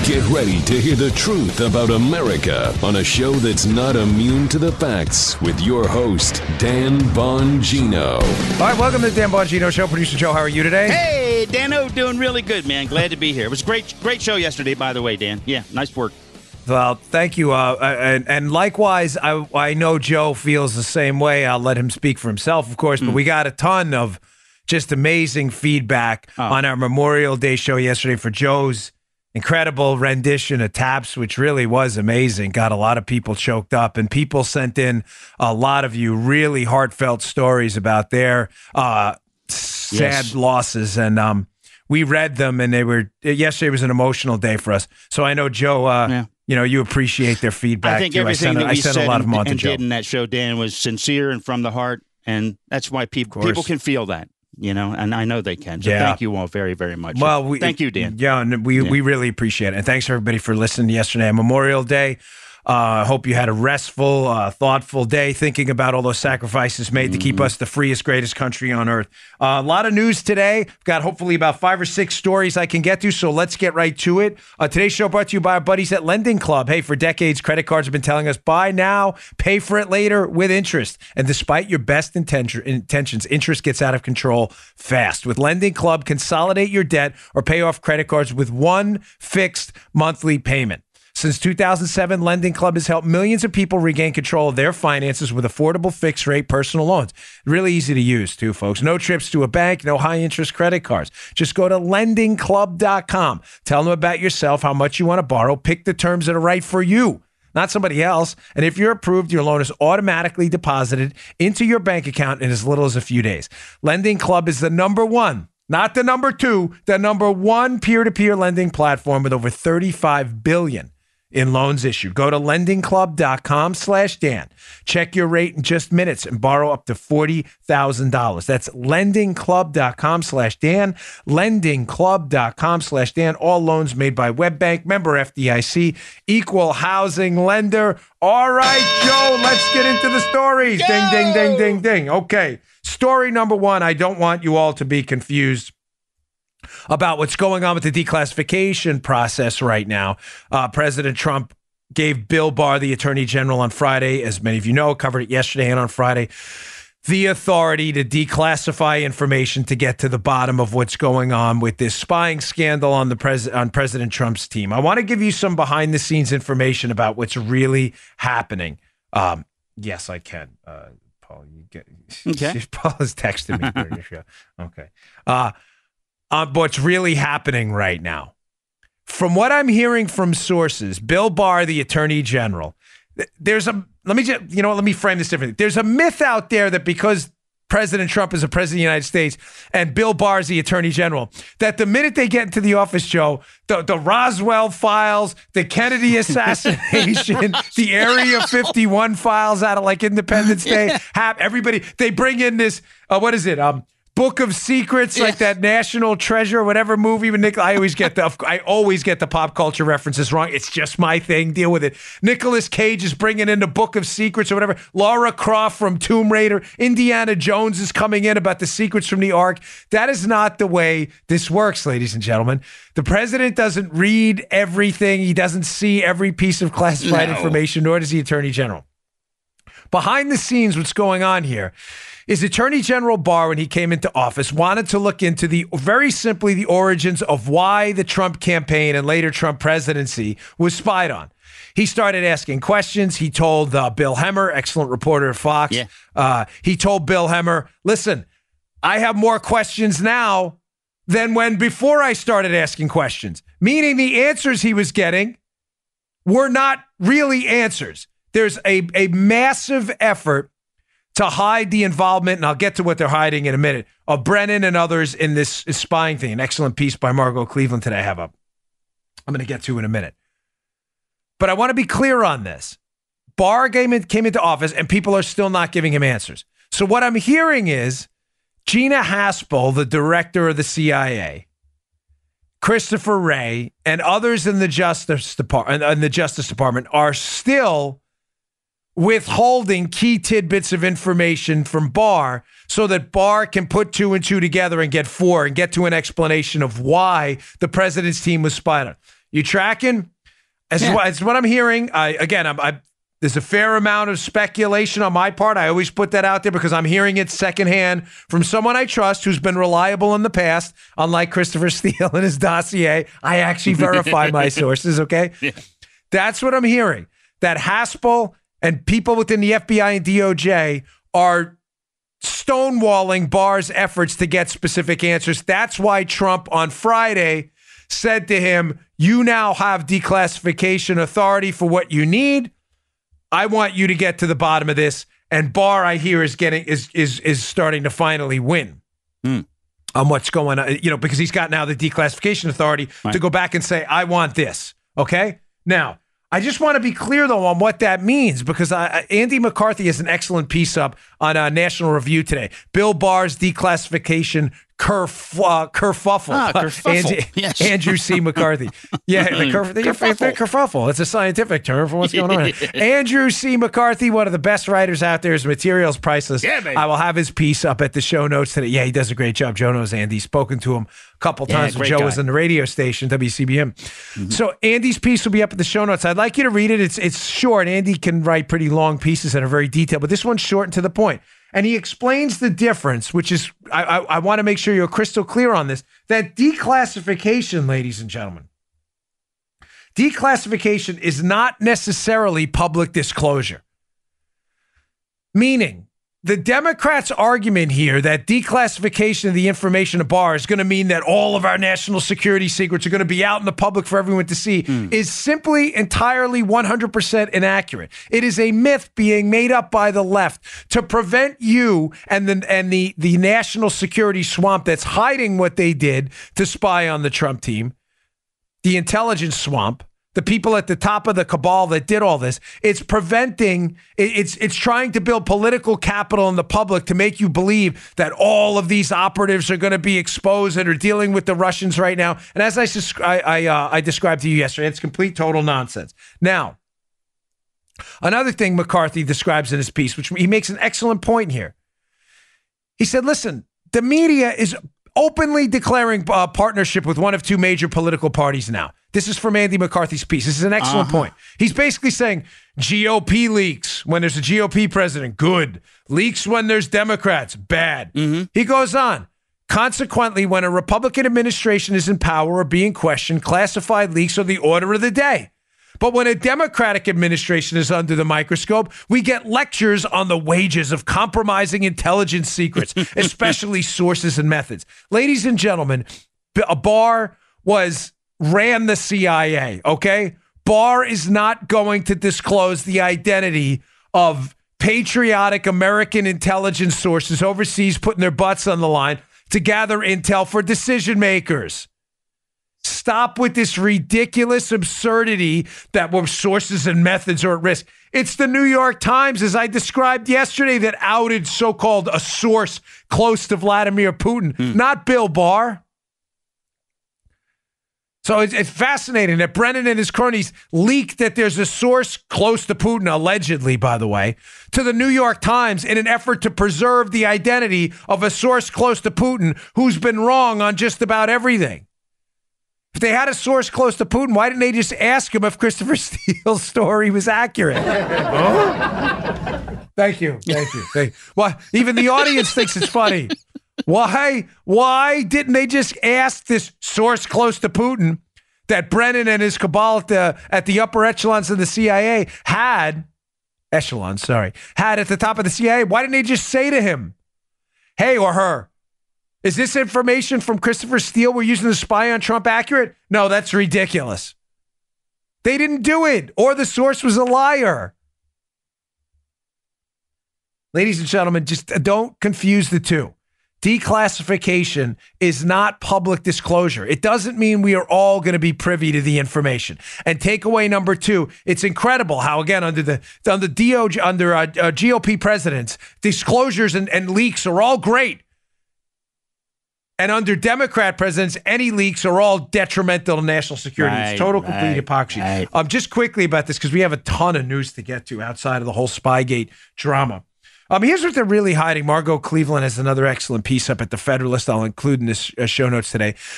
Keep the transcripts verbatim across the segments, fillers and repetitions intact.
Get ready to hear the truth about America on a show that's not immune to the facts with your host, Dan Bongino. All right, welcome to the Dan Bongino Show. Producer Joe, how are you today? Hey, Dano, doing really good, man. Glad to be here. It was a great, great show yesterday, by the way, Dan. Yeah, nice work. Well, thank you. Uh, and, and likewise, I, I know Joe feels the same way. I'll let him speak for himself, of course, but mm. we got a ton of just amazing feedback oh. on our Memorial Day show yesterday for Joe's incredible rendition of Taps, which really was amazing. Got a lot of people choked up, and people sent in a lot of you really heartfelt stories about their uh, sad yes. losses, and um, we read them, and they were yesterday was an emotional day for us. So I know Joe, uh, yeah. you know, you appreciate their feedback. I think too. everything I sent, that we I sent said a lot of them on and, to and Joe. did in that show, Dan, was sincere and from the heart, and that's why people people can feel that. You know, and I know they can. So yeah. thank you all very, very much. Well, we, thank you, Dan. Yeah, and we, yeah. we really appreciate it. And thanks, everybody, for listening yesterday on Memorial Day. I uh, hope you had a restful, uh, thoughtful day thinking about all those sacrifices made mm-hmm. to keep us the freest, greatest country on earth. Uh, a lot of news today. We've got hopefully about five or six stories I can get to, so let's get right to it. Uh, today's show brought to you by our buddies at Lending Club. Hey, for decades, credit cards have been telling us, buy now, pay for it later with interest. And despite your best inten- intentions, interest gets out of control fast. With Lending Club, consolidate your debt or pay off credit cards with one fixed monthly payment. Since two thousand seven, Lending Club has helped millions of people regain control of their finances with affordable fixed-rate personal loans. Really easy to use, too, folks. No trips to a bank, no high-interest credit cards. Just go to lending club dot com. Tell them about yourself, how much you want to borrow. Pick the terms that are right for you, not somebody else. And if you're approved, your loan is automatically deposited into your bank account in as little as a few days. Lending Club is the number one. Not the number two, the number one peer-to-peer lending platform with over thirty-five billion dollars in loans issued. Go to lending club dot com slash Dan. Check your rate in just minutes and borrow up to forty thousand dollars. That's lending club dot com slash Dan. lending club dot com slash Dan. All loans made by WebBank, member F D I C, equal housing lender. All right, Joe, let's get into the stories. Go! Ding, ding, ding, ding, ding. Okay. Story number one. I don't want you all to be confused about what's going on with the declassification process right now. Uh, President Trump gave Bill Barr, the Attorney General, on Friday, as many of you know, covered it yesterday and on Friday, the authority to declassify information to get to the bottom of what's going on with this spying scandal on the pres- on President Trump's team. I want to give you some behind-the-scenes information about what's really happening. Um, yes, I can. Uh, Paul, you get. Okay. Paul has texted me during the show. Okay. Uh, Uh, what's really happening right now. From what I'm hearing from sources, Bill Barr, the Attorney General, there's a, let me just, you know, let me frame this differently. There's a myth out there that because President Trump is a president of the United States and Bill Barr is the Attorney General, that the minute they get into the office, Joe, the, the Roswell files, the Kennedy assassination, the Area fifty-one files out of like Independence Day, have everybody, they bring in this, uh, what is it? Um, Book of Secrets, like that National Treasure, whatever movie. With Nick, I always get the I always get the pop culture references wrong. It's just my thing. Deal with it. Nicolas Cage is bringing in the Book of Secrets or whatever. Lara Croft from Tomb Raider. Indiana Jones is coming in about the secrets from the Ark. That is not the way this works, ladies and gentlemen. The president doesn't read everything. He doesn't see every piece of classified no. information, nor does the Attorney General. Behind the scenes, what's going on here is Attorney General Barr, when he came into office, wanted to look into the, very simply, the origins of why the Trump campaign and later Trump presidency was spied on. He started asking questions. He told uh, Bill Hemmer, excellent reporter at Fox, yeah. uh, he told Bill Hemmer, listen, I have more questions now than when before I started asking questions, meaning the answers he was getting were not really answers. There's a, a massive effort to hide the involvement, and I'll get to what they're hiding in a minute, of Brennan and others in this spying thing. An excellent piece by Margot Cleveland today I have up. I'm going to get to in a minute. But I want to be clear on this. Barr came, in, came into office, and people are still not giving him answers. So what I'm hearing is Gina Haspel, the director of the C I A, Christopher Wray, and others in the Justice Department, in the Justice Department are still withholding key tidbits of information from Barr so that Barr can put two and two together and get four and get to an explanation of why the president's team was spied on. You tracking? As yeah. what, it's what I'm hearing. I, again, I'm, I, there's a fair amount of speculation on my part. I always put that out there because I'm hearing it secondhand from someone I trust who's been reliable in the past, unlike Christopher Steele and his dossier. I actually verify my sources, okay? Yeah. That's what I'm hearing, that Haspel and people within the F B I and D O J are stonewalling Barr's efforts to get specific answers. That's why Trump on Friday said to him, you now have declassification authority for what you need. I want you to get to the bottom of this. And Barr, I hear, is getting is is is starting to finally win mm. on what's going on, you know, because he's got now the declassification authority right. to go back and say, I want this. Okay. Now, I just want to be clear, though, on what that means, because I, Andy McCarthy has an excellent piece up on uh, National Review today. Bill Barr's declassification kerf, uh, kerfuffle. Ah, kerfuffle. Andy, yes. Andrew C. McCarthy. Yeah, the, kerf, the kerfuffle. kerfuffle. It's a scientific term for what's going on. Andrew C. McCarthy, one of the best writers out there. His material's priceless. Yeah, baby. I will have his piece up at the show notes today. Yeah, he does a great job. Joe knows Andy. Spoken to him a couple yeah, times when Joe guy. was in the radio station, W C B M. Mm-hmm. So Andy's piece will be up at the show notes. I'd like you to read it. It's it's short. Andy can write pretty long pieces that are very detailed, but this one's short and to the point. And he explains the difference, which is, I, I, I want to make sure you're crystal clear on this, that declassification, ladies and gentlemen, declassification is not necessarily public disclosure. Meaning, the Democrats' argument here that declassification of the information of Barr is going to mean that all of our national security secrets are going to be out in the public for everyone to see mm. is simply entirely one hundred percent inaccurate. It is a myth being made up by the left to prevent you and the, and the, the national security swamp that's hiding what they did to spy on the Trump team, the intelligence swamp, the people at the top of the cabal that did all this. It's preventing, it's it's trying to build political capital in the public to make you believe that all of these operatives are going to be exposed and are dealing with the Russians right now. And as I, I, I, uh, I described to you yesterday, it's complete, total nonsense. Now, another thing McCarthy describes in his piece, which he makes an excellent point here. He said, listen, the media is openly declaring uh, partnership with one of two major political parties now. This is from Andy McCarthy's piece. This is an excellent uh-huh. point. He's basically saying G O P leaks when there's a G O P president, good. Leaks when there's Democrats, bad. Mm-hmm. He goes on. Consequently, when a Republican administration is in power or being questioned, classified leaks are the order of the day. But when a Democratic administration is under the microscope, we get lectures on the wages of compromising intelligence secrets, especially sources and methods. Ladies and gentlemen, Barr was ran the C I A, okay? Barr is not going to disclose the identity of patriotic American intelligence sources overseas putting their butts on the line to gather intel for decision makers. Stop with this ridiculous absurdity that where sources and methods are at risk. It's the New York Times, as I described yesterday, that outed so-called a source close to Vladimir Putin, mm. not Bill Barr. So it's, it's fascinating that Brennan and his cronies leaked that there's a source close to Putin, allegedly, by the way, to the New York Times in an effort to preserve the identity of a source close to Putin who's been wrong on just about everything. If they had a source close to Putin, why didn't they just ask him if Christopher Steele's story was accurate? Oh? Thank you. Thank you. Thank you. Well, even the audience thinks it's funny. Why? Why didn't they just ask this source close to Putin that Brennan and his cabal at the, at the upper echelons of the C I A had, echelons, sorry, had at the top of the C I A? Why didn't they just say to him, hey, or her, is this information from Christopher Steele we're using to spy on Trump accurate? No, that's ridiculous. They didn't do it, or the source was a liar. Ladies and gentlemen, just don't confuse the two. Declassification is not public disclosure. It doesn't mean we are all going to be privy to the information. And takeaway number two, it's incredible how, again, under the under D O J, under uh, uh, G O P presidents, disclosures and, and leaks are all great. And under Democrat presidents, any leaks are all detrimental to national security. Right, it's total, complete right, hypocrisy. Right. Um, just quickly about this, because we have a ton of news to get to outside of the whole Spygate drama. Um, here's what they're really hiding. Margot Cleveland has another excellent piece up at The Federalist I'll include in this uh, show notes today.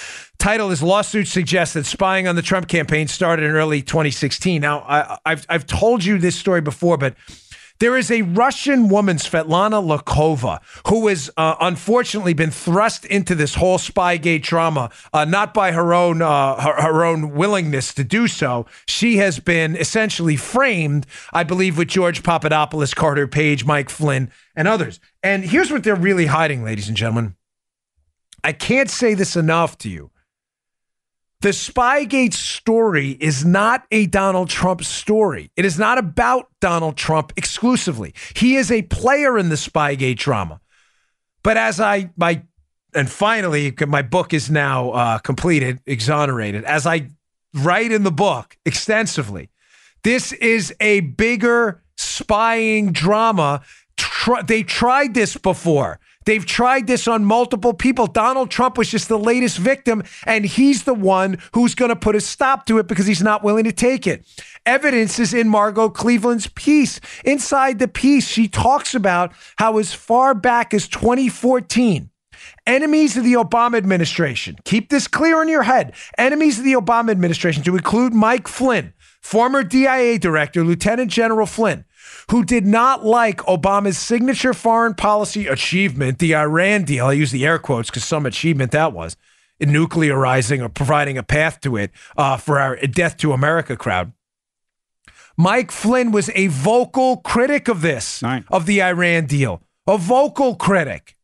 title is Lawsuit Suggests That Spying on the Trump Campaign Started in Early twenty sixteen. Now, I, I've, I've told you this story before, but there is a Russian woman, Svetlana Lakova, who has uh, unfortunately been thrust into this whole Spygate drama, uh, not by her own uh, her, her own willingness to do so. She has been essentially framed, I believe, with George Papadopoulos, Carter Page, Mike Flynn, and others. And here's what they're really hiding, ladies and gentlemen. I can't say this enough to you. The Spygate story is not a Donald Trump story. It is not about Donald Trump exclusively. He is a player in the Spygate drama. But as I, my, and finally, my book is now uh, completed, exonerated. As I write in the book extensively, this is a bigger spying drama. Tr- they tried this before. They've tried this on multiple people. Donald Trump was just the latest victim, and he's the one who's going to put a stop to it because he's not willing to take it. Evidence is in Margot Cleveland's piece. Inside the piece, she talks about how as far back as twenty fourteen, enemies of the Obama administration, keep this clear in your head, enemies of the Obama administration, to include Mike Flynn, former D I A director, Lieutenant General Flynn, who did not like Obama's signature foreign policy achievement, the Iran deal. I use the air quotes because some achievement that was, in nuclearizing or providing a path to it uh, for our death to America crowd. Mike Flynn was a vocal critic of this, right, of the Iran deal, a vocal critic.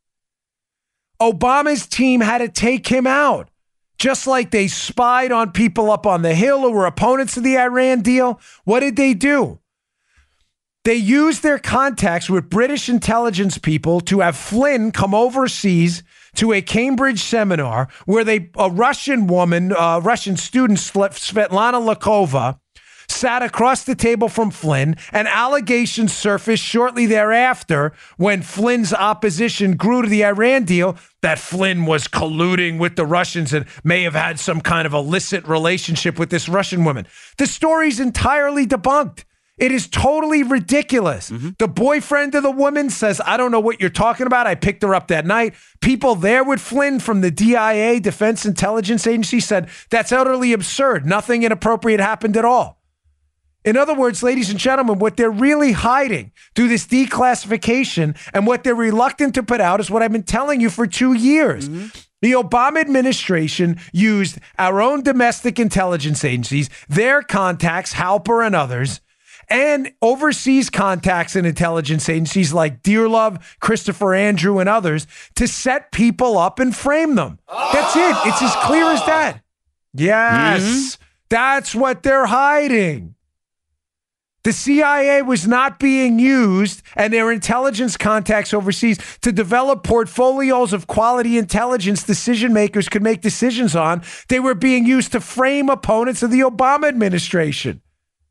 Obama's team had to take him out, just like they spied on people up on the Hill who were opponents of the Iran deal. What did they do? They used their contacts with British intelligence people to have Flynn come overseas to a Cambridge seminar where they, a Russian woman, a Russian student, Svetlana Lakova, sat across the table from Flynn, and allegations surfaced shortly thereafter when Flynn's opposition grew to the Iran deal that Flynn was colluding with the Russians and may have had some kind of illicit relationship with this Russian woman. The story's entirely debunked. It is totally ridiculous. Mm-hmm. The boyfriend of the woman says, I don't know what you're talking about. I picked her up that night. People there with Flynn from the D I A, Defense Intelligence Agency, said that's utterly absurd. Nothing inappropriate happened at all. In other words, ladies and gentlemen, what they're really hiding through this declassification and what they're reluctant to put out is what I've been telling you for two years. Mm-hmm. The Obama administration used our own domestic intelligence agencies, their contacts, Halper and others, and overseas contacts and intelligence agencies like Dearlove, Christopher Andrew, and others to set people up and frame them. That's it. It's as clear as that. Yes, mm-hmm. That's what they're hiding. The C I A was not being used and their intelligence contacts overseas to develop portfolios of quality intelligence decision makers could make decisions on. They were being used to frame opponents of the Obama administration.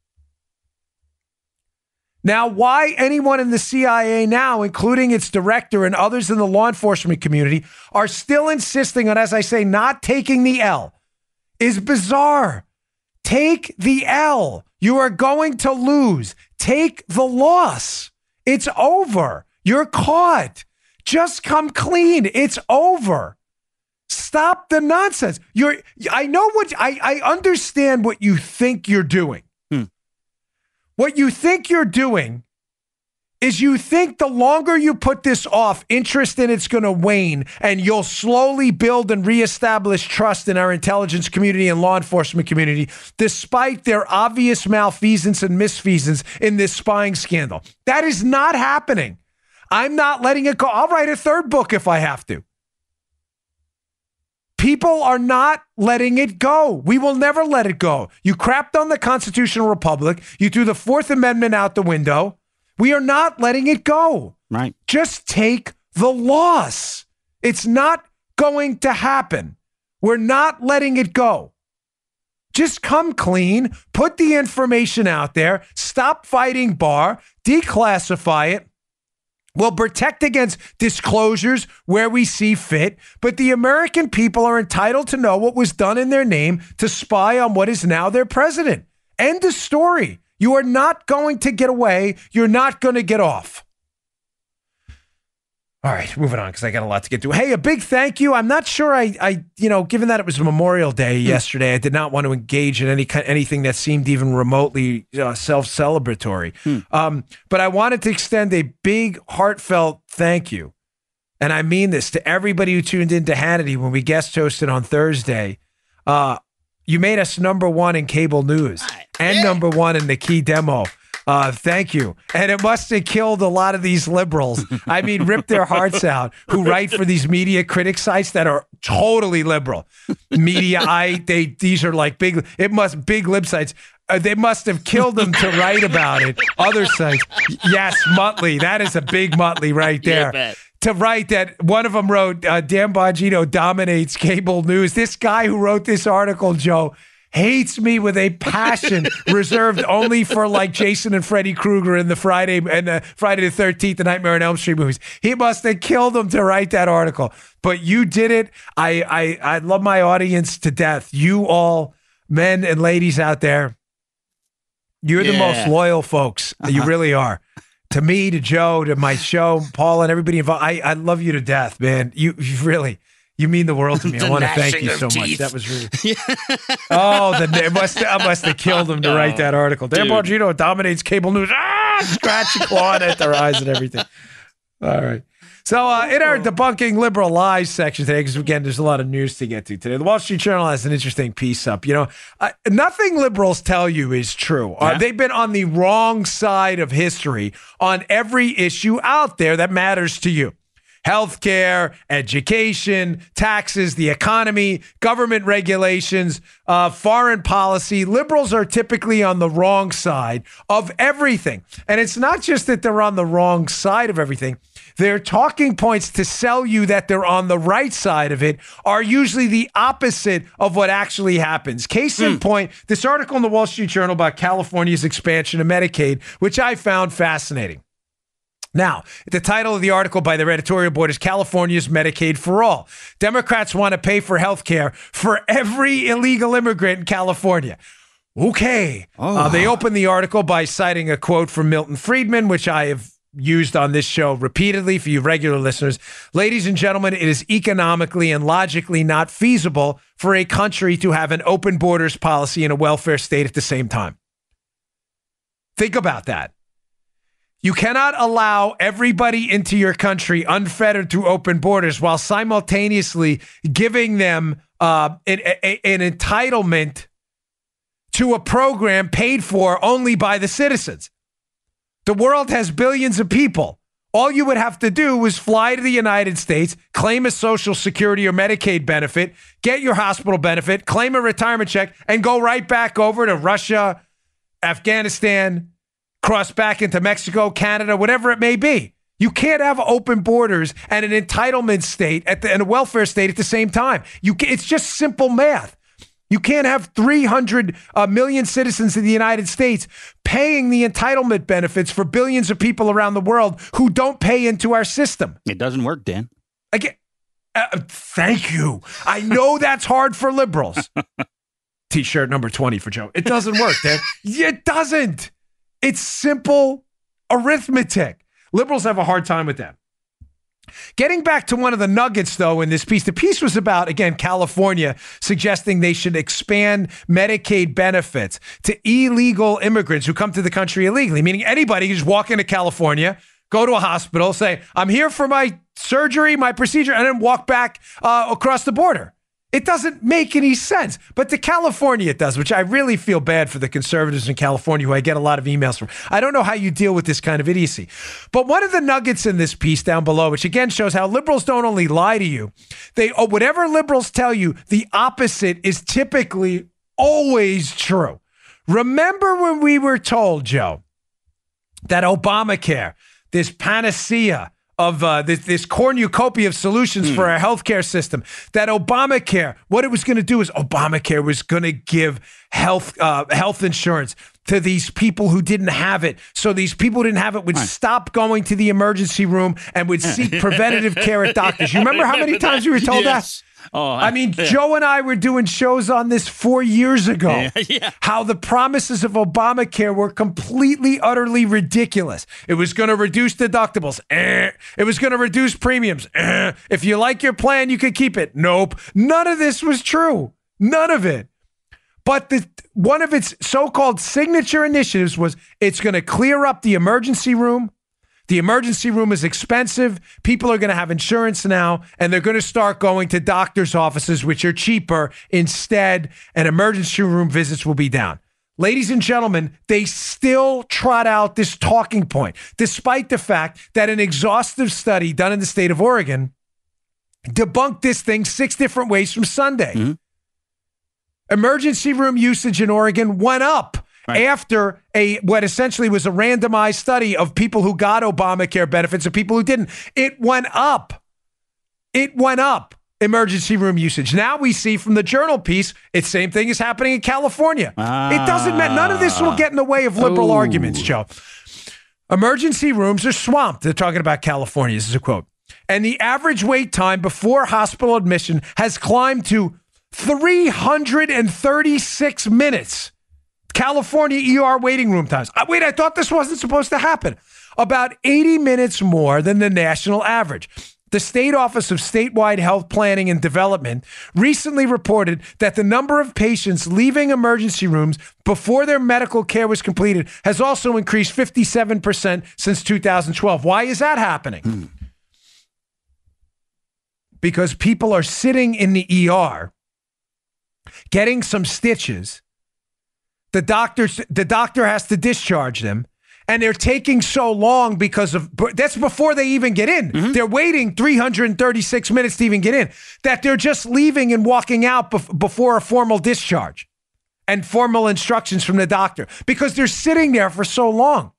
Now, why anyone in the C I A now, including its director and others in the law enforcement community, are still insisting on, as I say, not taking the L is bizarre. Take the L. You are going to lose. Take the loss. It's over. You're caught. Just come clean. It's over. Stop the nonsense. You're. I know what I, I understand what you think you're doing. What you think you're doing is you think the longer you put this off, interest in it's going to wane, and you'll slowly build and reestablish trust in our intelligence community and law enforcement community, despite their obvious malfeasance and misfeasance in this spying scandal. That is not happening. I'm not letting it go. I'll write a third book if I have to. People are not letting it go. We will never let it go. You crapped on the constitutional republic. You threw the Fourth Amendment out the window. We are not letting it go. Right. Just take the loss. It's not going to happen. We're not letting it go. Just come clean, put the information out there, stop fighting Barr, declassify it. We'll protect against disclosures where we see fit, but the American people are entitled to know what was done in their name to spy on what is now their president. End of story. You are not going to get away. You're not going to get off. All right, moving on because I got a lot to get to. Hey, a big thank you. I'm not sure I, I, you know, given that it was Memorial Day hmm. yesterday, I did not want to engage in any anything that seemed even remotely uh, self-celebratory. Hmm. Um, but I wanted to extend a big, heartfelt thank you, and I mean this to everybody who tuned into Hannity when we guest hosted on Thursday. Uh, you made us number one in cable news and yeah. number one in the key demo. Uh, thank you. And it must have killed a lot of these liberals. I mean, rip their hearts out, who write for these media critic sites that are totally liberal. Mediaite, they these are like big, it must, big lib sites. Uh, they must have killed them to write about it. Other sites. Yes, Muttley. That is a big Muttley right there. Yeah, to write that, one of them wrote, uh, Dan Bongino dominates cable news. This guy who wrote this article, Joe, hates me with a passion reserved only for like Jason and Freddy Krueger in the Friday and uh, Friday the thirteenth, the Nightmare on Elm Street movies. He must have killed him to write that article. But you did it. I, I, I love my audience to death. You all, men and ladies out there, you're yeah. the most loyal folks. Uh-huh. You really are. To me, to Joe, to my show, Paul, and everybody involved. I, I love you to death, man. You, you really... You mean the world to me. I want to thank you so much. That was really. oh, the, it must I must have killed him to write that article. Dan Bongino dominates cable news. Ah, scratch and clawing at their eyes and everything. All right. So uh, in our debunking liberal lies section today, because again, there's a lot of news to get to today. The Wall Street Journal has an interesting piece up. You know, uh, nothing liberals tell you is true. Uh, yeah. They've been on the wrong side of history on every issue out there that matters to you. Healthcare, education, taxes, the economy, government regulations, uh, foreign policy. Liberals are typically on the wrong side of everything. And it's not just that they're on the wrong side of everything. Their talking points to sell you that they're on the right side of it are usually the opposite of what actually happens. Case in mm. point, this article in the Wall Street Journal about California's expansion of Medicaid, which I found fascinating. Now, the title of the article by their editorial board is California's Medicaid for All. Democrats want to pay for health care for every illegal immigrant in California. Okay. Oh. Uh, they open the article by citing a quote from Milton Friedman, which I have used on this show repeatedly for you regular listeners. Ladies and gentlemen, it is economically and logically not feasible for a country to have an open borders policy and a welfare state at the same time. Think about that. You cannot allow everybody into your country unfettered through open borders while simultaneously giving them uh, an, a, an entitlement to a program paid for only by the citizens. The world has billions of people. All you would have to do was fly to the United States, claim a Social Security or Medicaid benefit, get your hospital benefit, claim a retirement check, and go right back over to Russia, Afghanistan, cross back into Mexico, Canada, whatever it may be. You can't have open borders and an entitlement state at the, and a welfare state at the same time. You can, it's just simple math. You can't have three hundred uh, million citizens in the United States paying the entitlement benefits for billions of people around the world who don't pay into our system. It doesn't work, Dan. Again, uh, thank you. I know that's hard for liberals. T-shirt number twenty for Joe. It doesn't work, Dan. It doesn't. It's simple arithmetic. Liberals have a hard time with that. Getting back to one of the nuggets, though, in this piece, the piece was about, again, California suggesting they should expand Medicaid benefits to illegal immigrants who come to the country illegally, meaning anybody can just walk into California, go to a hospital, say, I'm here for my surgery, my procedure, and then walk back uh, across the border. It doesn't make any sense. But to California it does, which I really feel bad for the conservatives in California who I get a lot of emails from. I don't know how you deal with this kind of idiocy. But one of the nuggets in this piece down below, which again shows how liberals don't only lie to you, they oh, whatever liberals tell you, the opposite is typically always true. Remember when we were told, Joe, that Obamacare, this panacea, of uh, this, this cornucopia of solutions mm. for our healthcare system, that Obamacare, what it was going to do is Obamacare was going to give health uh, health insurance to these people who didn't have it. So these people who didn't have it would right. stop going to the emergency room and would seek preventative care at doctors. You remember how many times we were told yes. Oh, I mean, yeah. Joe and I were doing shows on this four years ago. Yeah, yeah. How the promises of Obamacare were completely, utterly ridiculous. It was going to reduce deductibles. Eh. It was going to reduce premiums. Eh. If you like your plan, you could keep it. Nope. None of this was true. None of it. But the one of its so-called signature initiatives was it's going to clear up the emergency room. The emergency room is expensive. People are going to have insurance now, and they're going to start going to doctor's offices, which are cheaper instead, and emergency room visits will be down. Ladies and gentlemen, they still trot out this talking point, despite the fact that an exhaustive study done in the state of Oregon debunked this thing six different ways from Sunday. Mm-hmm. Emergency room usage in Oregon went up. Right. After a what essentially was a randomized study of people who got Obamacare benefits and people who didn't. It went up. It went up, emergency room usage. Now we see from the Journal piece, it's same thing is happening in California. Ah. It doesn't matter. None of this will get in the way of liberal Ooh. arguments, Joe. Emergency rooms are swamped. They're talking about California. This is a quote. And the average wait time before hospital admission has climbed to three hundred thirty-six minutes. California E R waiting room times. Uh, wait, I thought this wasn't supposed to happen. About eighty minutes more than the national average. The State Office of Statewide Health Planning and Development recently reported that the number of patients leaving emergency rooms before their medical care was completed has also increased fifty-seven percent since two thousand twelve. Why is that happening? Hmm. Because people are sitting in the E R, getting some stitches. The doctors, the doctor has to discharge them, and they're taking so long because of, that's before they even get in. Mm-hmm. They're waiting three hundred thirty-six minutes to even get in, that they're just leaving and walking out bef- before a formal discharge and formal instructions from the doctor because they're sitting there for so long.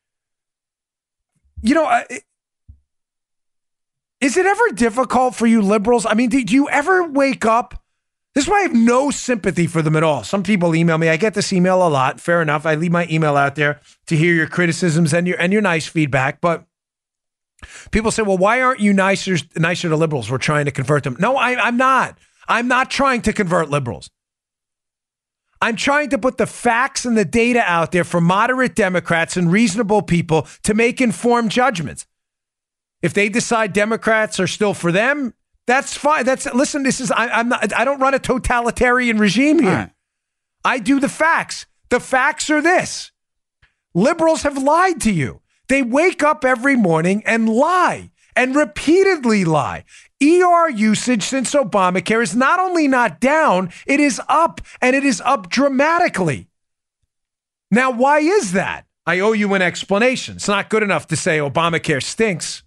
You know, uh, is it ever difficult for you liberals? I mean, do, do you ever wake up? This is why I have no sympathy for them at all. Some people email me. I get this email a lot. Fair enough. I leave my email out there to hear your criticisms and your and your nice feedback. But people say, well, why aren't you nicer, nicer to liberals? We're trying to convert them. No, I, I'm not. I'm not trying to convert liberals. I'm trying to put the facts and the data out there for moderate Democrats and reasonable people to make informed judgments. If they decide Democrats are still for them, that's fine. That's listen. This is I, I'm not. I don't run a totalitarian regime here. Right. I do the facts. The facts are this: liberals have lied to you. They wake up every morning and lie and repeatedly lie. E R usage since Obamacare is not only not down, it is up, and it is up dramatically. Now, why is that? I owe you an explanation. It's not good enough to say Obamacare stinks.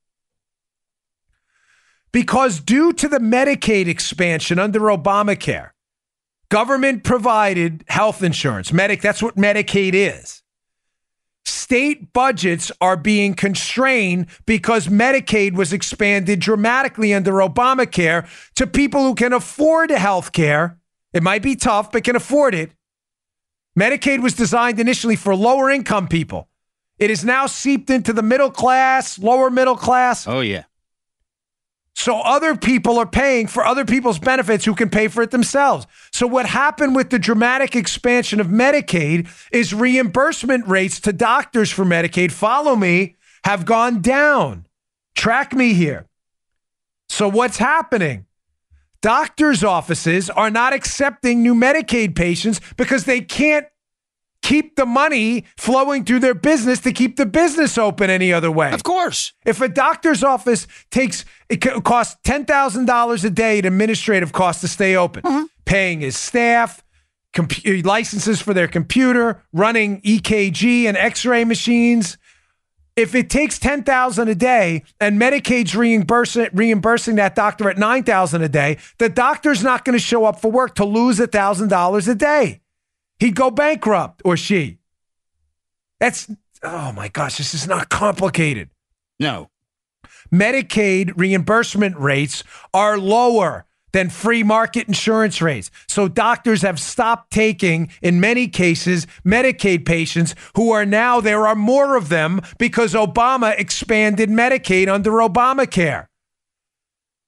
Because due to the Medicaid expansion under Obamacare, government-provided health insurance, Medic, that's what Medicaid is. State budgets are being constrained because Medicaid was expanded dramatically under Obamacare to people who can afford health care. It might be tough, but can afford it. Medicaid was designed initially for lower-income people. It is now seeped into the middle class, lower middle class. Oh, yeah. So other people are paying for other people's benefits who can pay for it themselves. So what happened with the dramatic expansion of Medicaid is reimbursement rates to doctors for Medicaid, follow me, have gone down. Track me here. So what's happening? Doctors' offices are not accepting new Medicaid patients because they can't keep the money flowing through their business to keep the business open any other way. Of course. If a doctor's office takes, it costs ten thousand dollars a day in administrative costs to stay open, mm-hmm. paying his staff, comp- licenses for their computer, running E K G and x-ray machines. If it takes ten thousand dollars a day and Medicaid's reimbursing, reimbursing that doctor at nine thousand dollars a day, the doctor's not going to show up for work to lose one thousand dollars a day. He'd go bankrupt, or she. That's, oh my gosh, this is not complicated. No. Medicaid reimbursement rates are lower than free market insurance rates. So doctors have stopped taking, in many cases, Medicaid patients who are now, there are more of them because Obama expanded Medicaid under Obamacare.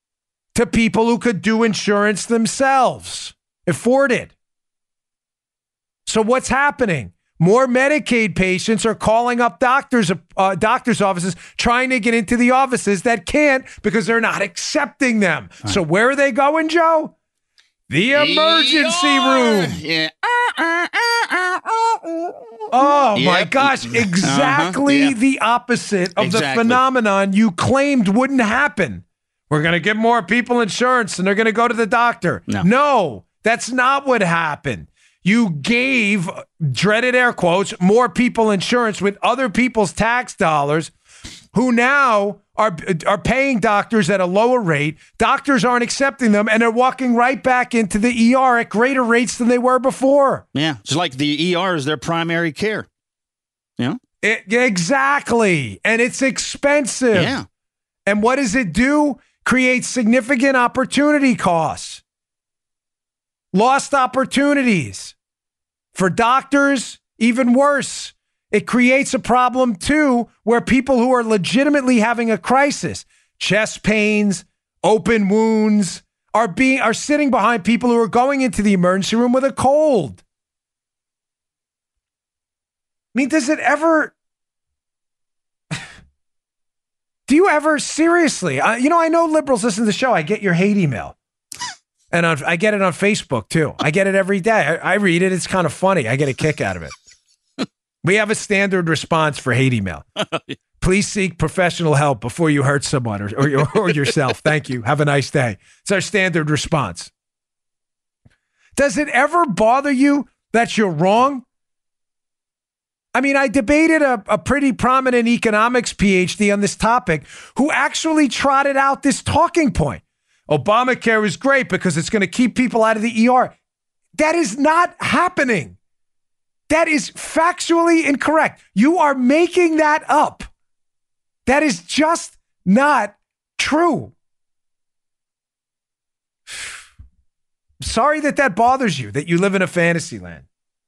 to people who could do insurance themselves, afford it. So what's happening? More Medicaid patients are calling up doctors, uh, doctors' offices, trying to get into the offices that can't because they're not accepting them. Right. So where are they going, Joe? The emergency E R room. Yeah. Oh, Yep. my gosh. Exactly uh-huh. yeah. the opposite of exactly. the phenomenon you claimed wouldn't happen. We're going to give more people insurance and they're going to go to the doctor. No. no, that's not what happened. You gave, dreaded air quotes, more people insurance with other people's tax dollars who now are, are paying doctors at a lower rate. Doctors aren't accepting them, and they're walking right back into the E R at greater rates than they were before. Yeah, it's like the E R is their primary care. Yeah, It, exactly. And it's expensive. Yeah. And what does it do? Create significant opportunity costs. Lost opportunities. For doctors, even worse. It creates a problem, too, where people who are legitimately having a crisis, chest pains, open wounds, are being are sitting behind people who are going into the emergency room with a cold. I mean, does it ever... Do you ever, seriously, uh, you know, I know liberals listen to the show. I get your hate email. And on, I get it on Facebook, too. I get it every day. I, I read it. It's kind of funny. I get a kick out of it. We have a standard response for hate email. Please seek professional help before you hurt someone or, or, or yourself. Thank you. Have a nice day. It's our standard response. Does it ever bother you that you're wrong? I mean, I debated a, a pretty prominent economics P H D on this topic who actually trotted out this talking point. Obamacare is great because it's going to keep people out of the E R. That is not happening. That is factually incorrect. You are making that up. That is just not true. Sorry that that bothers you, that you live in a fantasy land.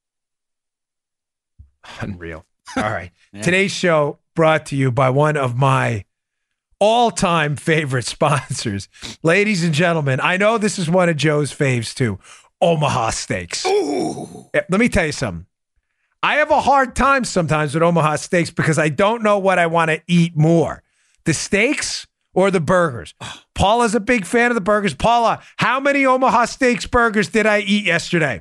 Unreal. All right. Yeah. Today's show brought to you by one of my all-time favorite sponsors. Ladies and gentlemen, I know this is one of Joe's faves too. Omaha Steaks. Ooh. Let me tell you something. I have a hard time sometimes with Omaha Steaks because I don't know what I want to eat more. The steaks or the burgers? Paula's a big fan of the burgers. Paula, how many Omaha Steaks burgers did I eat yesterday?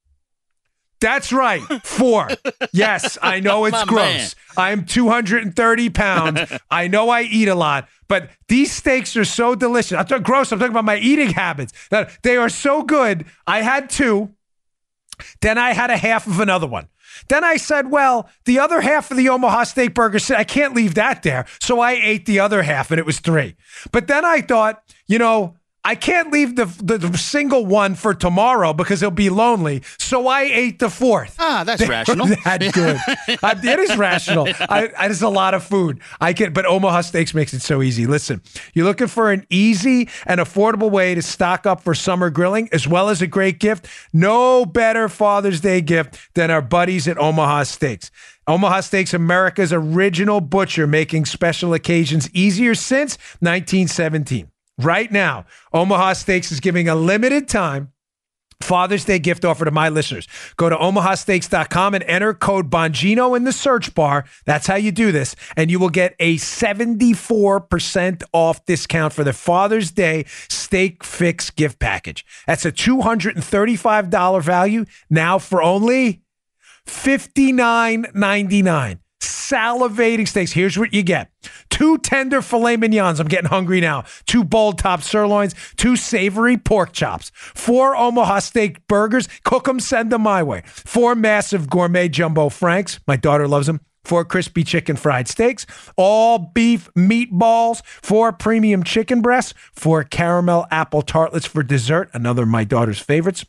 That's right. Four. Yes, I know it's My gross. man. I'm two hundred thirty pounds. I know I eat a lot, but these steaks are so delicious. I'm talking gross. I'm talking about my eating habits. They are so good. I had two. Then I had a half of another one. Then I said, well, the other half of the Omaha Steak burger, I can't leave that there. So I ate the other half, and it was three. But then I thought, you know, I can't leave the, the, the single one for tomorrow because it'll be lonely. So I ate the fourth. Ah, that's They rational. That good. I, it is rational. I, I, it's a lot of food. I can, but Omaha Steaks makes it so easy. Listen, you're looking for an easy and affordable way to stock up for summer grilling as well as a great gift. No better Father's Day gift than our buddies at Omaha Steaks. Omaha Steaks, America's original butcher, making special occasions easier since nineteen seventeen. Right now, Omaha Steaks is giving a limited time Father's Day gift offer to my listeners. Go to omaha steaks dot com and enter code Bongino in the search bar. That's how you do this. And you will get a seventy-four percent off discount for the Father's Day Steak Fix gift package. That's a two hundred thirty-five dollars value now for only fifty-nine ninety-nine. Salivating steaks. Here's what you get. Two tender filet mignons. I'm getting hungry now. Two bold top sirloins. Two savory pork chops. Four Omaha Steak burgers. Cook them, send them my way. Four massive gourmet jumbo franks. My daughter loves them. Four crispy chicken fried steaks. All beef meatballs. Four premium chicken breasts. Four caramel apple tartlets for dessert. Another of my daughter's favorites.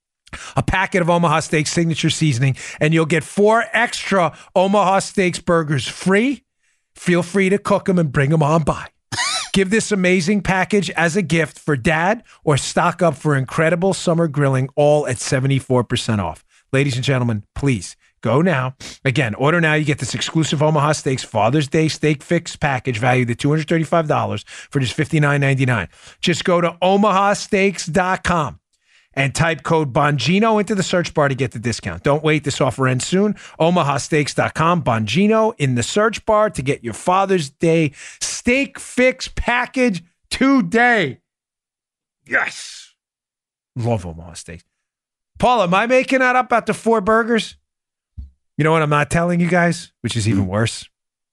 A packet of Omaha Steaks signature seasoning, and you'll get four extra Omaha Steaks burgers free. Feel free to cook them and bring them on by. Give this amazing package as a gift for dad or stock up for incredible summer grilling, all at seventy-four percent off. ladies and gentlemen, please go now. Again, order now. You get this exclusive Omaha Steaks Father's Day Steak Fix package valued at two hundred thirty-five dollars for just fifty-nine ninety-nine. Just go to omaha steaks dot com and type code Bongino into the search bar to get the discount. Don't wait. This offer ends soon. omaha steaks dot com, Bongino in the search bar to get your Father's Day Steak Fix package today. Yes. Love Omaha Steaks. Paul, am I making that up after four burgers? You know what I'm not telling you guys, which is even worse?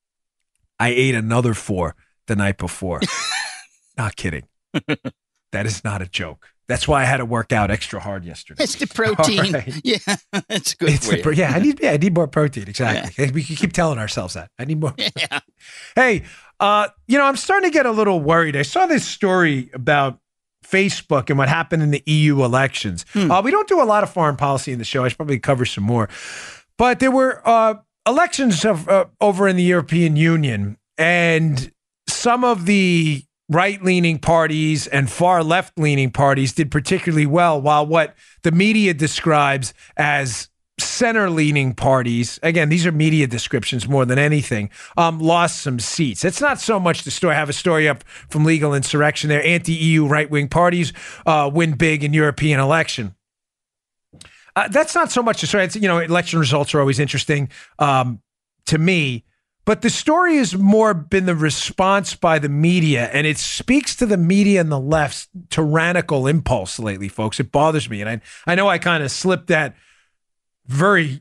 I ate another four the night before. Not kidding. That is not a joke. That's why I had to work out extra hard yesterday. It's the protein. Right. Yeah, it's good it's for the, you. Yeah, I need, yeah, I need more protein. Exactly. Yeah. We keep telling ourselves that. I need more. Yeah. Hey, uh, you know, I'm starting to get a little worried. I saw this story about Facebook and what happened in the E U elections. Hmm. Uh, we don't do a lot of foreign policy in the show. I should probably cover some more. But there were uh, elections of, uh, over in the European Union, and some of the right-leaning parties and far left-leaning parties did particularly well, while what the media describes as center-leaning parties, again, these are media descriptions more than anything, um, lost some seats. It's not so much the story. I have a story up from Legal Insurrection there. Anti-E U right-wing parties uh, win big in European election. Uh, that's not so much the story. It's, you know, election results are always interesting um, to me. But the story has more been the response by the media, and it speaks to the media and the left's tyrannical impulse lately, folks. It bothers me. And I, I know I kind of slipped that very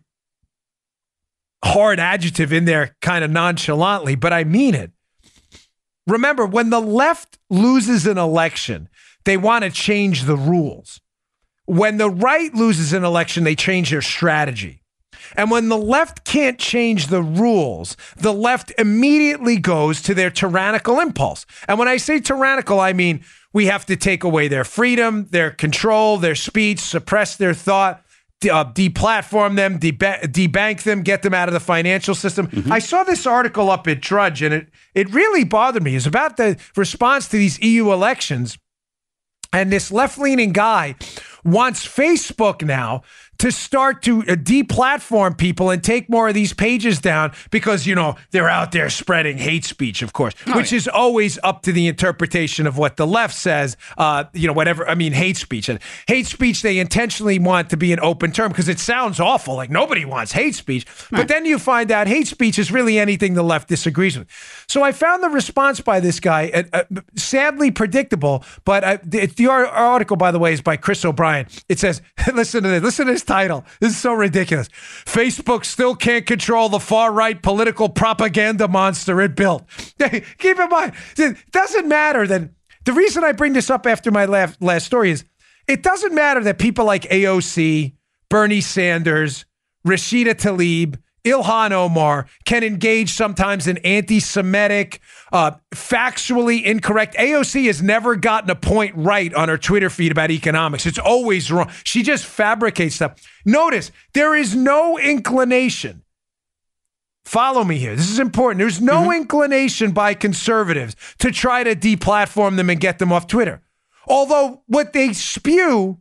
hard adjective in there kind of nonchalantly, but I mean it. Remember, when the left loses an election, they want to change the rules. When the right loses an election, they change their strategy. And when the left can't change the rules, the left immediately goes to their tyrannical impulse. And when I say tyrannical, I mean we have to take away their freedom, their control, their speech, suppress their thought, de- uh, deplatform them, de- debank them, get them out of the financial system. Mm-hmm. I saw this article up at Drudge, and it, it really bothered me. It's about the response to these E U elections. And this left-leaning guy wants Facebook now to start to uh, deplatform people and take more of these pages down because, you know, they're out there spreading hate speech, of course, oh, which yeah. is always up to the interpretation of what the left says, uh, you know, whatever. I mean, hate speech. And hate speech, they intentionally want to be an open term because it sounds awful, like nobody wants hate speech. Right. But then you find out hate speech is really anything the left disagrees with. So I found the response by this guy, uh, uh, sadly predictable, but uh, the, the article, by the way, is by Chris O'Brien. It says, listen to this, listen to this title. This is so ridiculous. Facebook still can't control the far-right political propaganda monster it built. Keep in mind, it doesn't matter that the reason I bring this up after my last, last story is it doesn't matter that people like A O C, Bernie Sanders, Rashida Tlaib, Ilhan Omar can engage sometimes in anti-Semitic, uh, factually incorrect. A O C has never gotten a point right on her Twitter feed about economics. It's always wrong. She just fabricates stuff. Notice, there is no inclination. Follow me here. This is important. There's no mm-hmm. inclination by conservatives to try to deplatform them and get them off Twitter. Although what they spew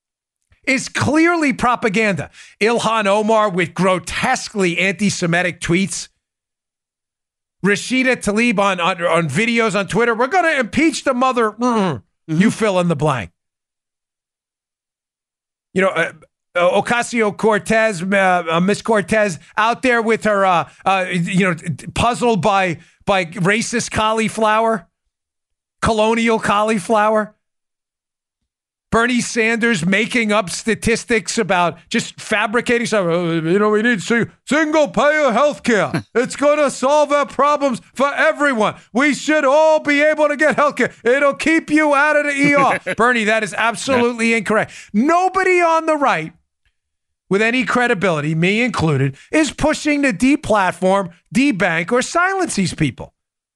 is clearly propaganda. Ilhan Omar with grotesquely anti-Semitic tweets. Rashida Tlaib on, on, on videos on Twitter. We're going to impeach the mother. Mm-hmm. You fill in the blank. You know, uh, uh, Ocasio-Cortez, uh, uh, Miss Cortez out there with her, uh, uh, you know, puzzled by, by racist cauliflower, colonial cauliflower. Bernie Sanders making up statistics about just fabricating stuff. You know, we need single-payer health care. It's going to solve our problems for everyone. We should all be able to get health care. It'll keep you out of the E R. Bernie, that is absolutely incorrect. Nobody on the right with any credibility, me included, is pushing to deplatform, debank, or silence these people.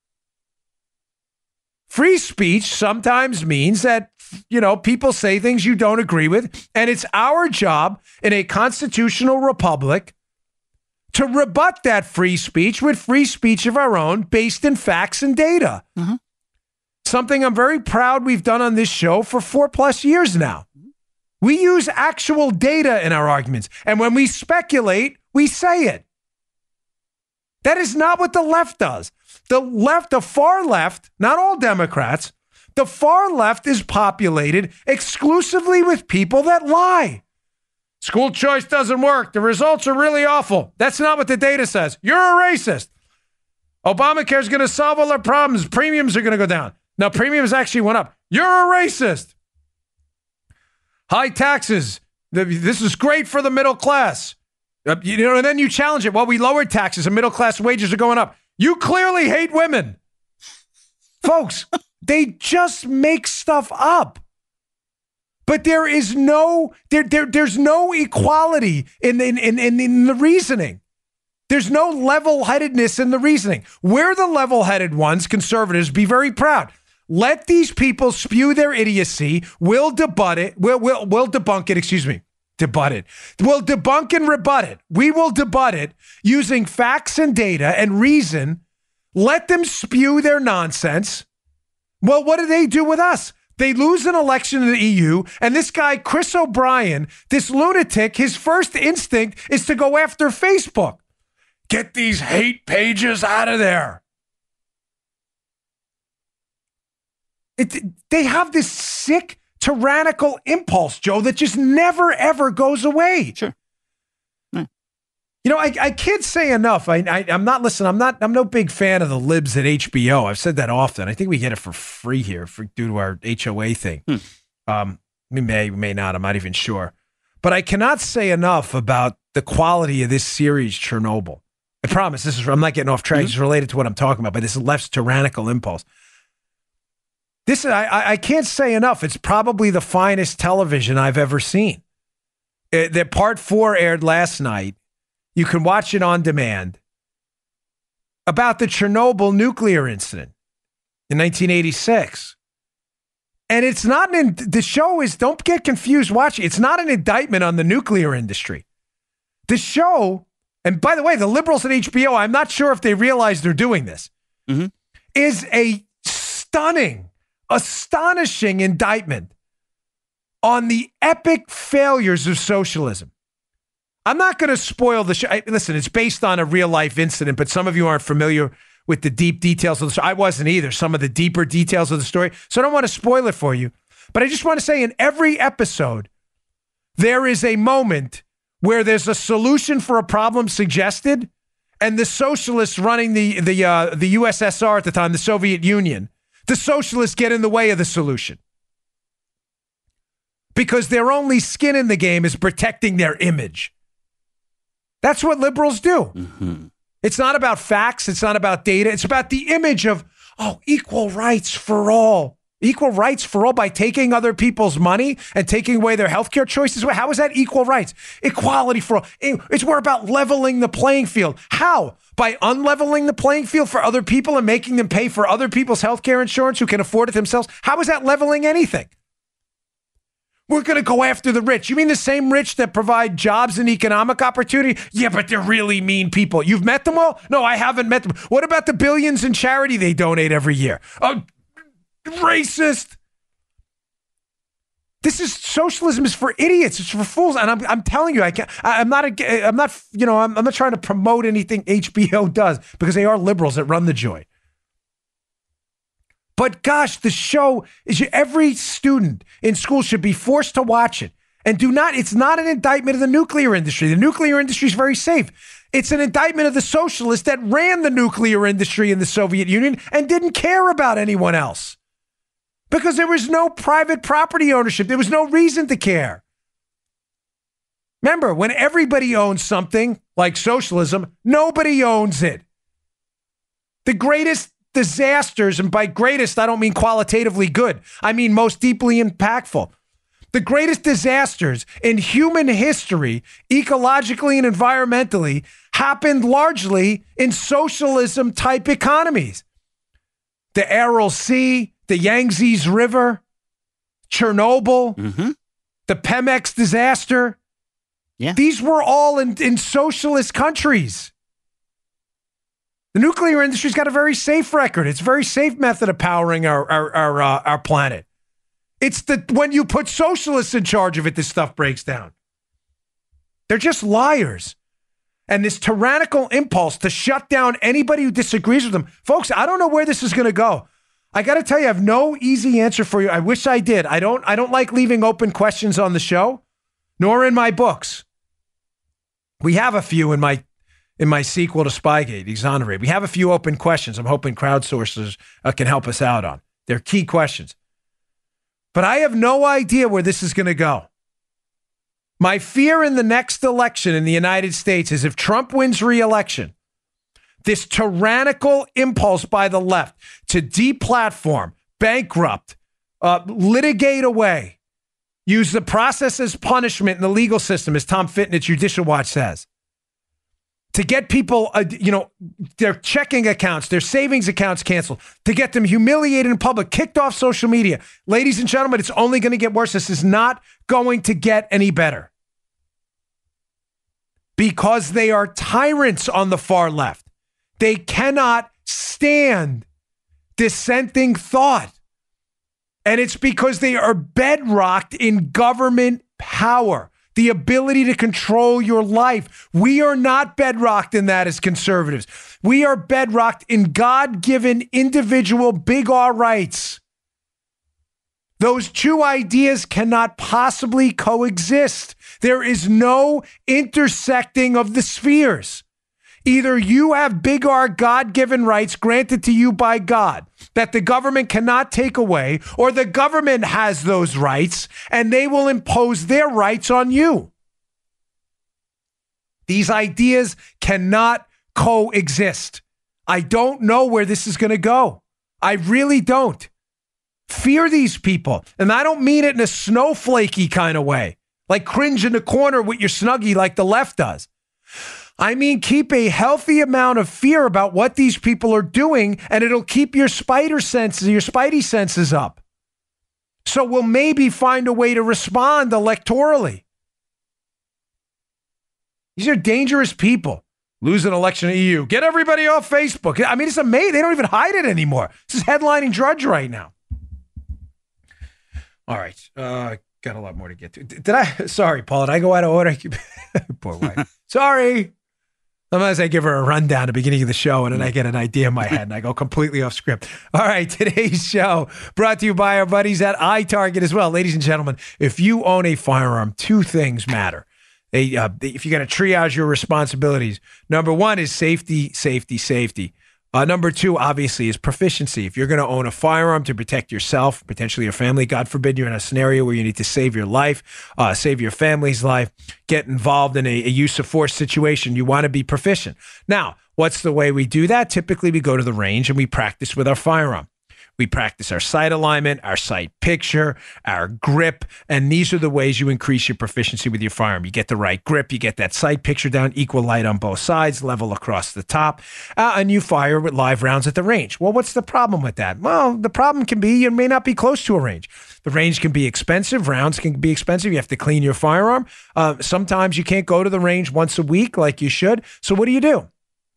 Free speech sometimes means that, you know, people say things you don't agree with, and it's our job in a constitutional republic to rebut that free speech with free speech of our own based in facts and data. Mm-hmm. Something I'm very proud we've done on this show for four plus years now. We use actual data in our arguments. And when we speculate, we say it. That is not what the left does. The left, the far left, not all Democrats, the far left is populated exclusively with people that lie. School choice doesn't work. The results are really awful. That's not what the data says. You're a racist. Obamacare is going to solve all our problems. Premiums are going to go down. Now, premiums actually went up. You're a racist. High taxes. This is great for the middle class. You know, and then you challenge it. Well, we lowered taxes and middle class wages are going up. You clearly hate women. Folks, they just make stuff up. But there is no there, there there's no equality in in, in in in the reasoning. There's no level-headedness in the reasoning. We're the level-headed ones, conservatives, be very proud. Let these people spew their idiocy. We'll debut it. We'll, we'll, we'll debunk it, excuse me. Debut it. We'll debunk and rebut it. We will debut it using facts and data and reason. Let them spew their nonsense. Well, what do they do with us? They lose an election in the E U, and this guy, Chris O'Brien, this lunatic, his first instinct is to go after Facebook. Get these hate pages out of there. It, they have this sick, tyrannical impulse, Joe, that just never, ever goes away. Sure. Mm. You know, I, I can't say enough. I, I, I'm not, listen, I'm not, I'm no big fan of the libs at H B O. I've said that often. I think we get it for free here for, due to our H O A thing. Mm. Um, we may, we may not. I'm not even sure. But I cannot say enough about the quality of this series, Chernobyl. I promise this is, I'm not getting off track. Mm-hmm. It's related to what I'm talking about, but this left's tyrannical impulse. This, I, I can't say enough. It's probably the finest television I've ever seen. It, the part four aired last night. You can watch it on demand. About the Chernobyl nuclear incident in nineteen eighty-six. And it's not an, the show is, don't get confused watching. It's not an indictment on the nuclear industry. The show, and by the way, the liberals at H B O, I'm not sure if they realize they're doing this, mm-hmm. is a stunning, astonishing indictment on the epic failures of socialism. I'm not going to spoil the show. I, listen, it's based on a real life incident, but some of you aren't familiar with the deep details of the story. I wasn't either, some of the deeper details of the story. So I don't want to spoil it for you. But I just want to say in every episode, there is a moment where there's a solution for a problem suggested, and the socialists running the, the, uh, the U S S R at the time, the Soviet Union, the socialists get in the way of the solution. Because their only skin in the game is protecting their image. That's what liberals do. Mm-hmm. It's not about facts. It's not about data. It's about the image of, oh, equal rights for all. Equal rights for all by taking other people's money and taking away their healthcare choices. How is that equal rights? Equality for all. It's more about leveling the playing field. How? By unleveling the playing field for other people and making them pay for other people's healthcare insurance who can afford it themselves. How is that leveling anything? We're going to go after the rich. You mean the same rich that provide jobs and economic opportunity? Yeah, but they're really mean people. You've met them all? No, I haven't met them. What about the billions in charity they donate every year? Oh, racist. This is socialism is for idiots. It's for fools. And I'm I'm telling you, I can't, I, I'm not a, I'm not you know I'm, I'm not trying to promote anything H B O does because they are liberals that run the joint. But gosh, the show is every student in school should be forced to watch it. And do not, it's not an indictment of the nuclear industry. The nuclear industry is very safe. It's an indictment of the socialists that ran the nuclear industry in the Soviet Union and didn't care about anyone else. Because there was no private property ownership. There was no reason to care. Remember, when everybody owns something like socialism, nobody owns it. The greatest disasters, and by greatest, I don't mean qualitatively good. I mean most deeply impactful. The greatest disasters in human history, ecologically and environmentally, happened largely in socialism-type economies. The Aral Sea, the Yangtze River, Chernobyl, mm-hmm. the Pemex disaster. Yeah. These were all in, in socialist countries. The nuclear industry's got a very safe record. It's a very safe method of powering our our our, uh, our planet. It's the when you put socialists in charge of it, this stuff breaks down. They're just liars. And this tyrannical impulse to shut down anybody who disagrees with them. Folks, I don't know where this is going to go. I got to tell you, I have no easy answer for you. I wish I did. I don't I don't like leaving open questions on the show, nor in my books. We have a few in my in my sequel to Spygate, Exonerate. We have a few open questions I'm hoping crowdsourcers uh, can help us out on. They're key questions. But I have no idea where this is going to go. My fear in the next election in the United States is if Trump wins re-election, this tyrannical impulse by the left to deplatform, bankrupt, uh, litigate away, use the process as punishment in the legal system, as Tom Fitton at Judicial Watch says, to get people, uh, you know, their checking accounts, their savings accounts canceled, to get them humiliated in public, kicked off social media. Ladies and gentlemen, it's only going to get worse. This is not going to get any better. Because they are tyrants on the far left. They cannot stand dissenting thought. And it's because they are bedrocked in government power, the ability to control your life. We are not bedrocked in that as conservatives. We are bedrocked in God-given individual big R rights. Those two ideas cannot possibly coexist. There is no intersecting of the spheres. Either you have big R God-given rights granted to you by God that the government cannot take away, or the government has those rights and they will impose their rights on you. These ideas cannot coexist. I don't know where this is going to go. I really don't. Fear these people. And I don't mean it in a snowflakey kind of way, like cringe in the corner with your Snuggie like the left does. I mean, keep a healthy amount of fear about what these people are doing, and it'll keep your spider senses, your spidey senses up. So we'll maybe find a way to respond electorally. These are dangerous people. Lose an election in the E U. Get everybody off Facebook. I mean, it's amazing. They don't even hide it anymore. This is headlining Drudge right now. All right. Uh, got a lot more to get to. Did I? Sorry, Paul. Did I go out of order? Poor wife. Sorry. Sometimes I give her a rundown at the beginning of the show, and then I get an idea in my head, and I go completely off script. All right, today's show brought to you by our buddies at iTarget as well. Ladies and gentlemen, if you own a firearm, two things matter. They, uh, if you're going to triage your responsibilities, number one is safety, safety, safety. Uh, number two, obviously, is proficiency. If you're going to own a firearm to protect yourself, potentially your family, God forbid you're in a scenario where you need to save your life, uh, save your family's life, get involved in a, a use of force situation, you want to be proficient. Now, what's the way we do that? Typically, we go to the range and we practice with our firearm. We practice our sight alignment, our sight picture, our grip, and these are the ways you increase your proficiency with your firearm. You get the right grip, you get that sight picture down, equal light on both sides, level across the top, uh, and you fire with live rounds at the range. Well, what's the problem with that? Well, the problem can be you may not be close to a range. The range can be expensive. Rounds can be expensive. You have to clean your firearm. Uh, sometimes you can't go to the range once a week like you should. So what do you do?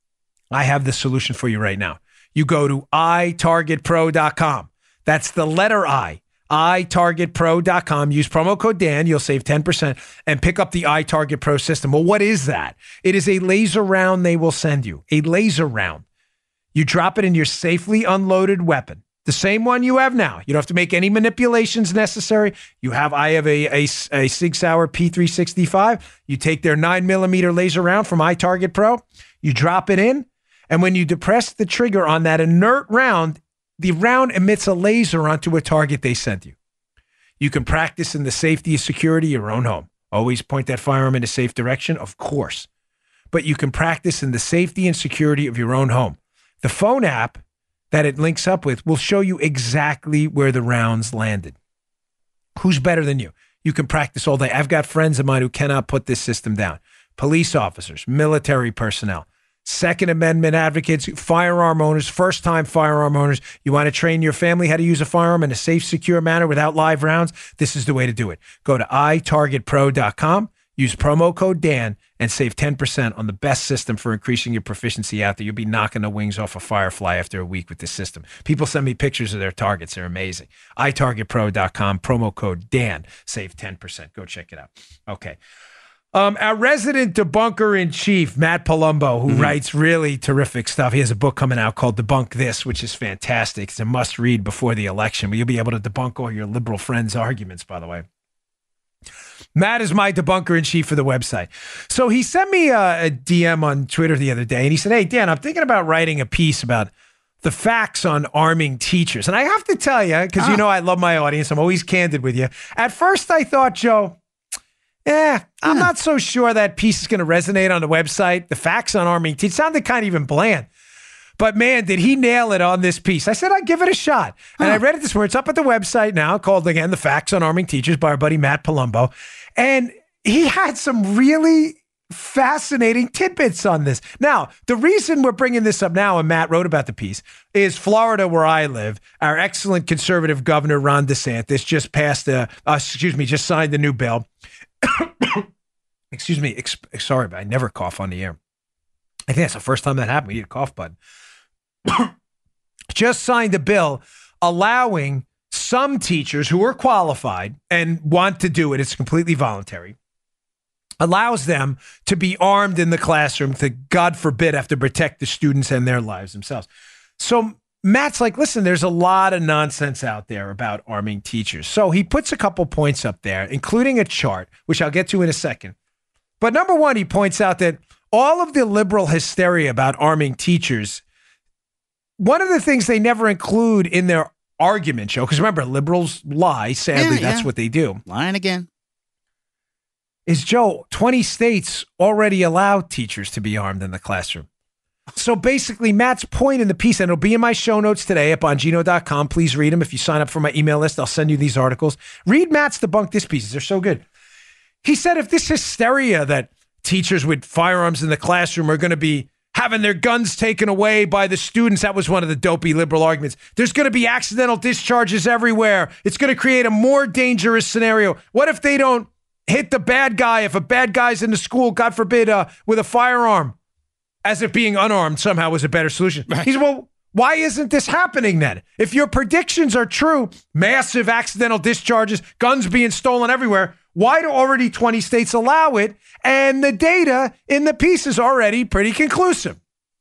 I have the solution for you right now. You go to i target pro dot com. That's the letter I, i target pro dot com. Use promo code Dan. You'll save ten percent and pick up the iTarget Pro system. Well, what is that? It is a laser round they will send you, a laser round. You drop it in your safely unloaded weapon, the same one you have now. You don't have to make any manipulations necessary. You have, I have a, a, a Sig Sauer P three sixty-five. You take their nine millimeter laser round from iTarget Pro. You drop it in. And when you depress the trigger on that inert round, the round emits a laser onto a target they sent you. You can practice in the safety and security of your own home. Always point that firearm in a safe direction, of course. But you can practice in the safety and security of your own home. The phone app that it links up with will show you exactly where the rounds landed. Who's better than you? You can practice all day. I've got friends of mine who cannot put this system down. Police officers, military personnel, Second Amendment advocates, firearm owners, first-time firearm owners. You want to train your family how to use a firearm in a safe, secure manner without live rounds? This is the way to do it. Go to i target pro dot com, use promo code Dan, and save ten percent on the best system for increasing your proficiency out there. You'll be knocking the wings off a firefly after a week with this system. People send me pictures of their targets. They're amazing. i target pro dot com, promo code Dan, save ten percent. Go check it out. Okay. Um, our resident debunker in chief, Matt Palumbo, who mm-hmm. writes really terrific stuff. He has a book coming out called Debunk This, which is fantastic. It's a must read before the election, but you'll be able to debunk all your liberal friends' arguments, by the way. Matt is my debunker in chief for the website. So he sent me a, a D M on Twitter the other day, and he said, hey, Dan, I'm thinking about writing a piece about the facts on arming teachers. And I have to tell you, because ah. you know I love my audience, I'm always candid with you. At first I thought, Joe, eh, I'm yeah. not so sure that piece is going to resonate on the website. The facts on arming teachers sounded kind of even bland. But man, did he nail it on this piece. I said, I'd give it a shot. And huh. I read it this morning. It's up at the website now, called, again, The Facts on Arming Teachers by our buddy Matt Palumbo. And he had some really fascinating tidbits on this. Now, the reason we're bringing this up now, and Matt wrote about the piece, is Florida, where I live. Our excellent conservative governor, Ron DeSantis, just passed a, uh, excuse me, just signed a new bill. excuse me, ex- sorry, but I never cough on the air. I think that's the first time that happened. We need a cough button. Just signed a bill allowing some teachers who are qualified and want to do it, it's completely voluntary, allows them to be armed in the classroom to, God forbid, have to protect the students and their lives themselves. So Matt's like, listen, there's a lot of nonsense out there about arming teachers. So he puts a couple points up there, including a chart, which I'll get to in a second. But number one, he points out that all of the liberal hysteria about arming teachers, one of the things they never include in their argument show, because remember, liberals lie. Sadly, yeah, that's yeah. what they do. Lying again. Is, Joe, twenty states already allow teachers to be armed in the classroom. So basically, Matt's point in the piece, and it'll be in my show notes today at bongino dot com. Please read them. If you sign up for my email list, I'll send you these articles. Read Matt's Debunk This pieces. They're so good. He said if this hysteria that teachers with firearms in the classroom are going to be having their guns taken away by the students, that was one of the dopey liberal arguments. There's going to be accidental discharges everywhere. It's going to create a more dangerous scenario. What if they don't hit the bad guy? If a bad guy's in the school, God forbid, uh, with a firearm, as if being unarmed somehow was a better solution. Right. He said, well, why isn't this happening then? If your predictions are true, massive accidental discharges, guns being stolen everywhere, why do already twenty states allow it? And the data in the piece is already pretty conclusive.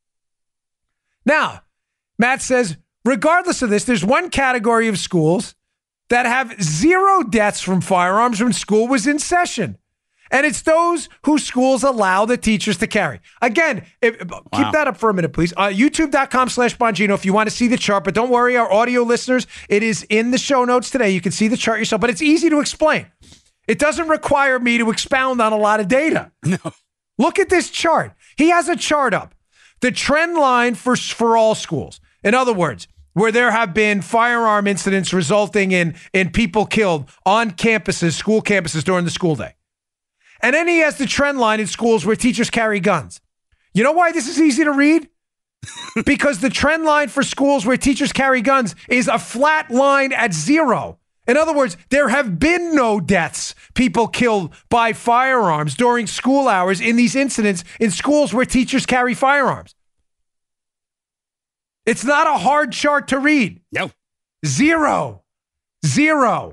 Now, Matt says, regardless of this, there's one category of schools that have zero deaths from firearms when school was in session. And it's those whose schools allow the teachers to carry. Again, if, wow. keep that up for a minute, please. Uh, YouTube dot com slash Bongino if you want to see the chart. But don't worry, our audio listeners, it is in the show notes today. You can see the chart yourself, but it's easy to explain. It doesn't require me to expound on a lot of data. No. Look at this chart. He has a chart up. The trend line for, for all schools. In other words, where there have been firearm incidents resulting in, in people killed on campuses, school campuses during the school day. And then he has the trend line in schools where teachers carry guns. You know why this is easy to read? Because the trend line for schools where teachers carry guns is a flat line at zero. In other words, there have been no deaths, people killed by firearms during school hours in these incidents in schools where teachers carry firearms. It's not a hard chart to read. No. Zero. Zero.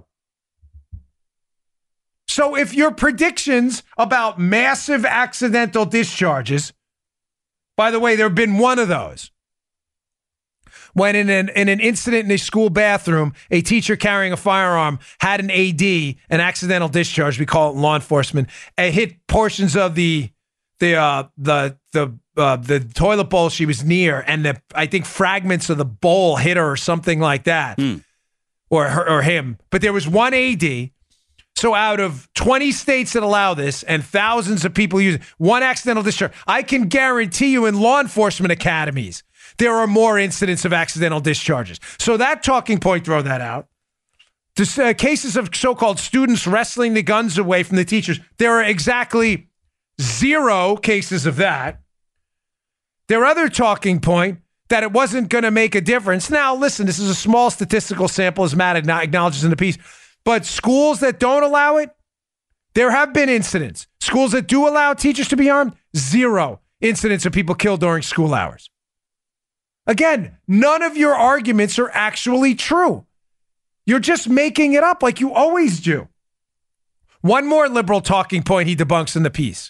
So if your predictions about massive accidental discharges, by the way, there have been one of those. When in an, in an incident in a school bathroom, a teacher carrying a firearm had an A D, an accidental discharge, we call it in law enforcement, and hit portions of the the uh, the the uh, the toilet bowl she was near, and the I think fragments of the bowl hit her or something like that, mm. or her or him. But there was one A D. So out of twenty states that allow this and thousands of people use it, one accidental discharge, I can guarantee you in law enforcement academies, there are more incidents of accidental discharges. So that talking point, throw that out. The uh, cases of so-called students wrestling the guns away from the teachers, there are exactly zero cases of that. Their other talking point, that it wasn't going to make a difference. Now, listen, this is a small statistical sample, as Matt acknowledges in the piece. But schools that don't allow it, there have been incidents. Schools that do allow teachers to be armed, zero incidents of people killed during school hours. Again, none of your arguments are actually true. You're just making it up like you always do. One more liberal talking point he debunks in the piece.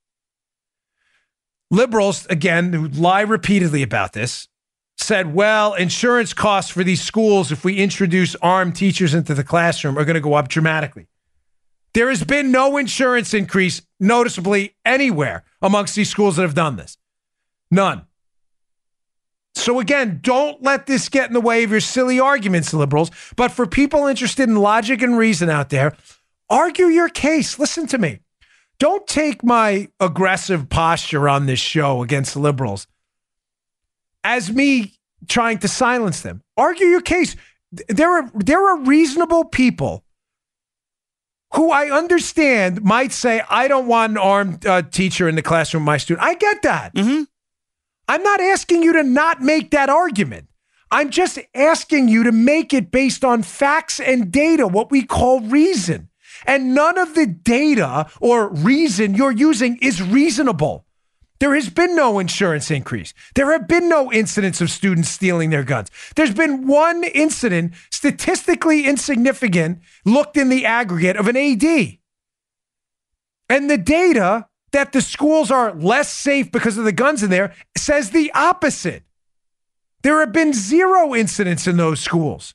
Liberals, again, who lie repeatedly about this, said, well, insurance costs for these schools, if we introduce armed teachers into the classroom, are going to go up dramatically. There has been no insurance increase noticeably anywhere amongst these schools that have done this. None. So again, don't let this get in the way of your silly arguments, liberals. But for people interested in logic and reason out there, argue your case. Listen to me. Don't take my aggressive posture on this show against liberals as me trying to silence them. Argue your case. There are, there are reasonable people who I understand might say, I don't want an armed uh, teacher in the classroom with my student. I get that. Mm-hmm. I'm not asking you to not make that argument. I'm just asking you to make it based on facts and data, what we call reason. And none of the data or reason you're using is reasonable. There has been no insurance increase. There have been no incidents of students stealing their guns. There's been one incident, statistically insignificant, looked in the aggregate of an A D. And the data that the schools are less safe because of the guns in there says the opposite. There have been zero incidents in those schools.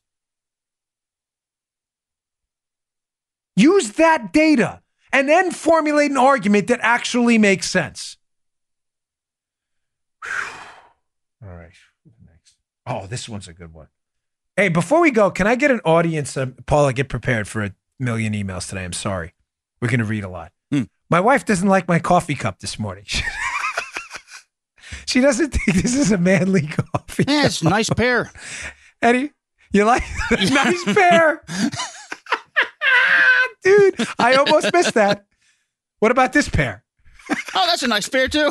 Use that data and then formulate an argument that actually makes sense. Whew. All right. Next. Oh, this one's a good one. Hey, before we go, can I get an audience? Uh, Paula, get prepared for a million emails today. I'm sorry. We're going to read a lot. Hmm. My wife doesn't like my coffee cup this morning. She doesn't think this is a manly coffee yeah, cup. It's a nice pair. Eddie, you like a nice pair? Dude, I almost missed that. What about this pair? Oh, that's a nice pair, too.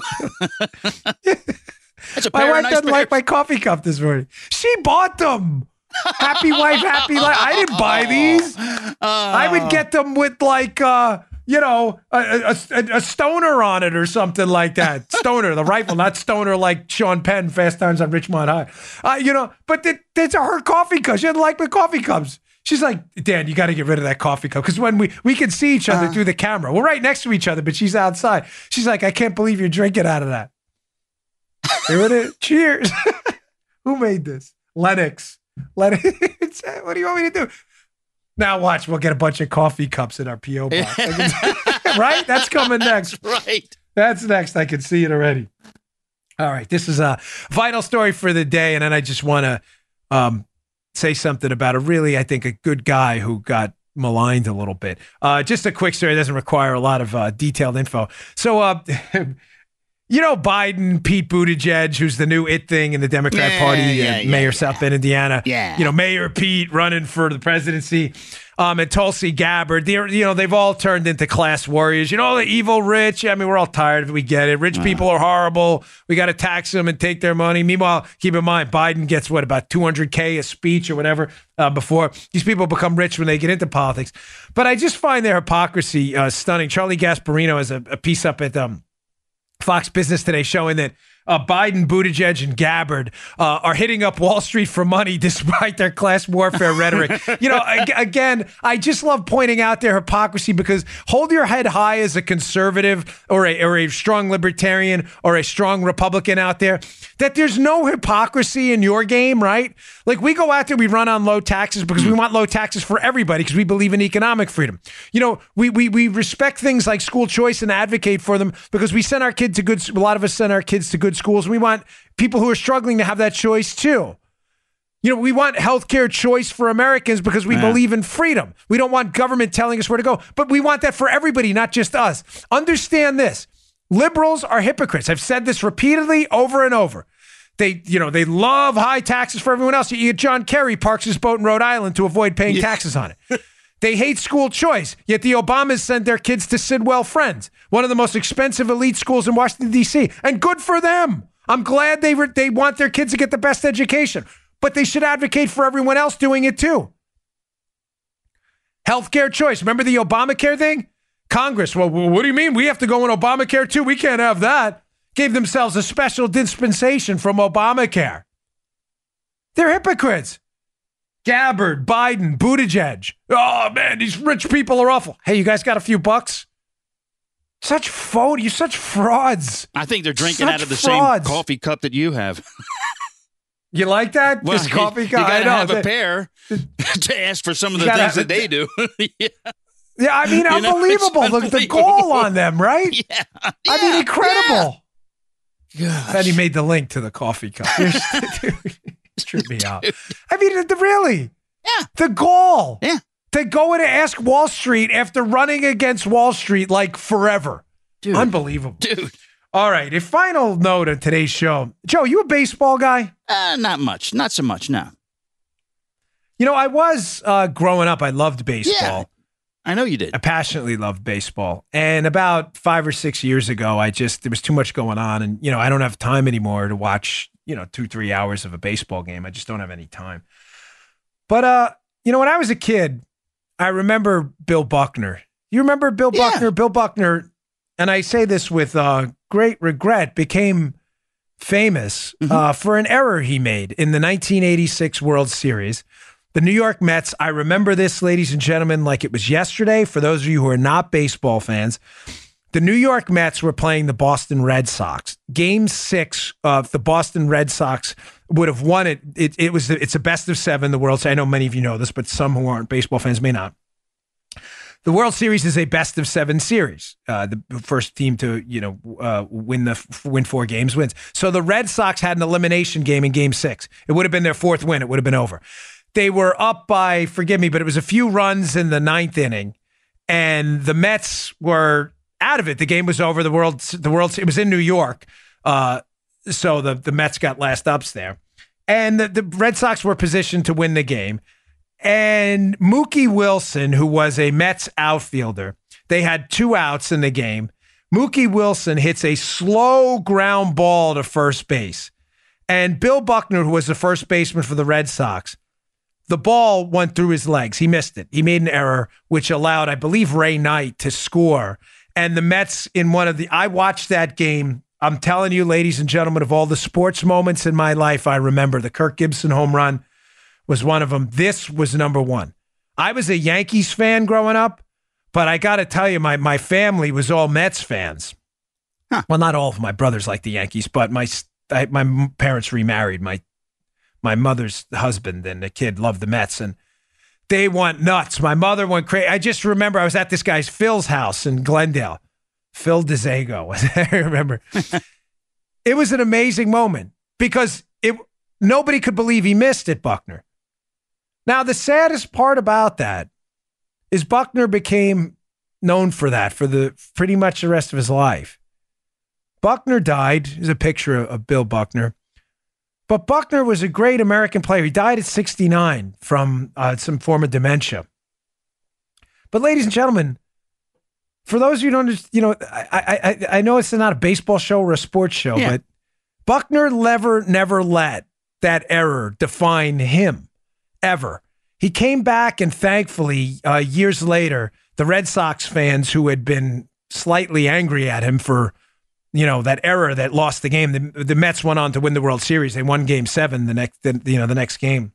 That's a pair my wife of nice doesn't pairs. like my coffee cup this morning. She bought them. Happy wife, happy life. I didn't buy these. Uh, I would get them with like, uh, you know, a, a, a, a stoner on it or something like that. Stoner, the rifle, not stoner like Sean Penn, Fast Times on Richmond High. Uh, you know, but th- that's her coffee cup. She doesn't like my coffee cups. She's like, Dan, you got to get rid of that coffee cup. Because when we, we can see each other uh, through the camera. We're right next to each other, but she's outside. She's like, I can't believe you're drinking out of that. Here it is. Cheers. Who made this? Lennox. Lennox. What do you want me to do? Now watch. We'll get a bunch of coffee cups in our P O box. Right? That's coming next. Right. That's next. I can see it already. All right. This is a vital story for the day. And then I just want to um, say something about a really, I think, a good guy who got maligned a little bit. Uh, just a quick story. It doesn't require a lot of uh, detailed info. So, uh, you know, Biden, Pete Buttigieg, who's the new it thing in the Democrat yeah, Party, yeah, and yeah, Mayor yeah. South Bend, Indiana. Yeah. You know, Mayor Pete running for the presidency. Um, and Tulsi Gabbard, they're, you know, they've all turned into class warriors. You know, the evil rich. I mean, we're all tired of it. We get it. Rich wow. people are horrible. We got to tax them and take their money. Meanwhile, keep in mind, Biden gets, what, about two hundred K a speech or whatever uh, before. These people become rich when they get into politics. But I just find their hypocrisy uh, stunning. Charlie Gasparino has a, a piece up at um, Fox Business Today showing that Uh, Biden, Buttigieg, and Gabbard uh, are hitting up Wall Street for money despite their class warfare rhetoric. You know, ag- again, I just love pointing out their hypocrisy because hold your head high as a conservative or a, or a strong libertarian or a strong Republican out there, that there's no hypocrisy in your game, right? Like we go out there, we run on low taxes because we want low taxes for everybody because we believe in economic freedom. You know, we, we, we respect things like school choice and advocate for them because we send our kids to good, a lot of us send our kids to good schools. We want people who are struggling to have that choice too. You know, we want healthcare choice for Americans because we yeah. believe in freedom. We don't want government telling us where to go, but we want that for everybody, not just us. Understand this. Liberals are hypocrites. I've said this repeatedly over and over. They, you know, they love high taxes for everyone else. You get John Kerry parks his boat in Rhode Island to avoid paying yeah. taxes on it. They hate school choice, yet the Obamas sent their kids to Sidwell Friends, one of the most expensive elite schools in Washington, D C, and good for them. I'm glad they re- they want their kids to get the best education, but they should advocate for everyone else doing it too. Healthcare choice. Remember the Obamacare thing? Congress, well, what do you mean? We have to go in Obamacare too? We can't have that. Gave themselves a special dispensation from Obamacare. They're hypocrites. Gabbard, Biden, Buttigieg. Oh, man, these rich people are awful. Hey, you guys got a few bucks? Such phony, you're such frauds. I think they're drinking such out of the frauds. same coffee cup that you have. You like that? Well, this coffee you, cup? You got to have know. a pair to ask for some of the gotta, things that they do. yeah. yeah, I mean, you unbelievable. Know, Look at the goal on them, right? Yeah. I yeah. mean, incredible. Yeah. And he made the link to the coffee cup. Trip me out. I mean, the, really? Yeah. The goal. Yeah. To go in and ask Wall Street after running against Wall Street like forever. Dude. Unbelievable. Dude. All right. A final note of today's show. Joe, you a baseball guy? Uh, not much. Not so much, no. You know, I was uh, growing up. I loved baseball. Yeah, I know you did. I passionately loved baseball. And about five or six years ago, I just, there was too much going on. And, you know, I don't have time anymore to watch, you know, two, three hours of a baseball game. I just don't have any time. But, uh, you know, when I was a kid, I remember Bill Buckner. You remember Bill Yeah. Buckner? Bill Buckner, and I say this with uh, great regret, became famous mm-hmm. uh, for an error he made in the nineteen eighty-six World Series. The New York Mets, I remember this, ladies and gentlemen, like it was yesterday. For those of you who are not baseball fans, the New York Mets were playing the Boston Red Sox. Game six of the Boston Red Sox would have won it. It, it was it's a best of seven. The World Series. I know many of you know this, but some who aren't baseball fans may not. The World Series is a best of seven series. Uh, the first team to you know uh, win the win four games wins. So the Red Sox had an elimination game in Game six. It would have been their fourth win. It would have been over. They were up by, forgive me, but it was a few runs in the ninth inning, and the Mets were out of it. The game was over. The world, the world, it was in New York, uh, so the the Mets got last ups there, and the, the Red Sox were positioned to win the game. And Mookie Wilson, who was a Mets outfielder, they had two outs in the game. Mookie Wilson hits a slow ground ball to first base, and Bill Buckner, who was the first baseman for the Red Sox, the ball went through his legs. He missed it. He made an error, which allowed, I believe, Ray Knight to score. And the Mets in one of the, I watched that game. I'm telling you, ladies and gentlemen, of all the sports moments in my life, I remember the Kirk Gibson home run was one of them. This was number one. I was a Yankees fan growing up, but I got to tell you, my, my family was all Mets fans. Huh. Well, not all of my brothers like the Yankees, but my, I, my parents remarried. My My mother's husband and the kid loved the Mets, and they went nuts. My mother went crazy. I just remember I was at this guy's Phil's house in Glendale, Phil DeZago. I remember. It was an amazing moment because it nobody could believe he missed it, Buckner. Now, the saddest part about that is Buckner became known for that for the pretty much the rest of his life. Buckner died. There's a picture of Bill Buckner. But Buckner was a great American player. He died at sixty-nine from uh, some form of dementia. But ladies and gentlemen, for those of you who don't, understand, you know, I, I I know it's not a baseball show or a sports show, yeah. but Buckner never never let that error define him ever. He came back, and thankfully, uh, years later, the Red Sox fans who had been slightly angry at him for, you know, that error that lost the game. The, the Mets went on to win the World Series. They won Game Seven the next, the, you know, the next game.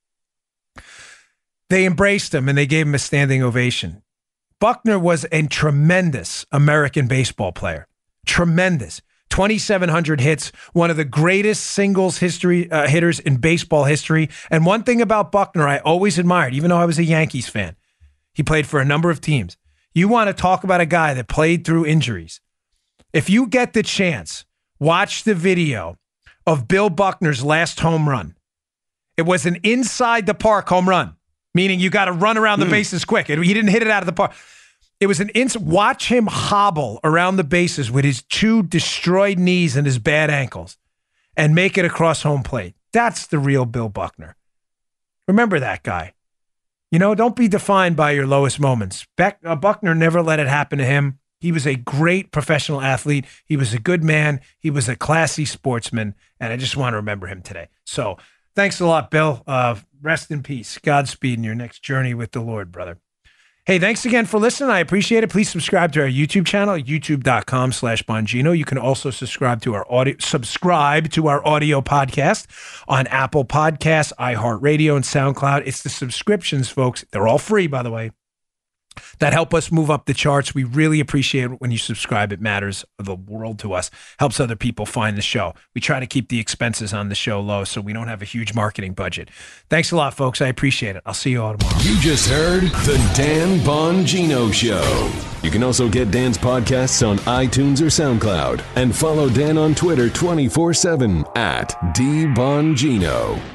They embraced him and they gave him a standing ovation. Buckner was a tremendous American baseball player. Tremendous. twenty-seven hundred hits, one of the greatest singles history uh, hitters in baseball history. And one thing about Buckner I always admired, even though I was a Yankees fan, he played for a number of teams. You want to talk about a guy that played through injuries. If you get the chance, watch the video of Bill Buckner's last home run. It was an inside the park home run, meaning you got to run around the mm. bases quick. He didn't hit it out of the park. It was an ins. Watch him hobble around the bases with his two destroyed knees and his bad ankles and make it across home plate. That's the real Bill Buckner. Remember that guy. You know, don't be defined by your lowest moments. Beck, uh, Buckner never let it happen to him. He was a great professional athlete. He was a good man. He was a classy sportsman, and I just want to remember him today. So thanks a lot, Bill. Uh, rest in peace. Godspeed in your next journey with the Lord, brother. Hey, thanks again for listening. I appreciate it. Please subscribe to our YouTube channel, youtube.com slash Bongino. You can also subscribe to our audio, subscribe to our audio podcast on Apple Podcasts, iHeartRadio, and SoundCloud. It's the subscriptions, folks. They're all free, by the way, that help us move up the charts. We really appreciate it when you subscribe. It matters the world to us. Helps other people find the show. We try to keep the expenses on the show low so we don't have a huge marketing budget. Thanks a lot, folks. I appreciate it. I'll see you all tomorrow. You just heard The Dan Bongino Show. You can also get Dan's podcasts on iTunes or SoundCloud. And follow Dan on Twitter twenty-four seven at D Bongino.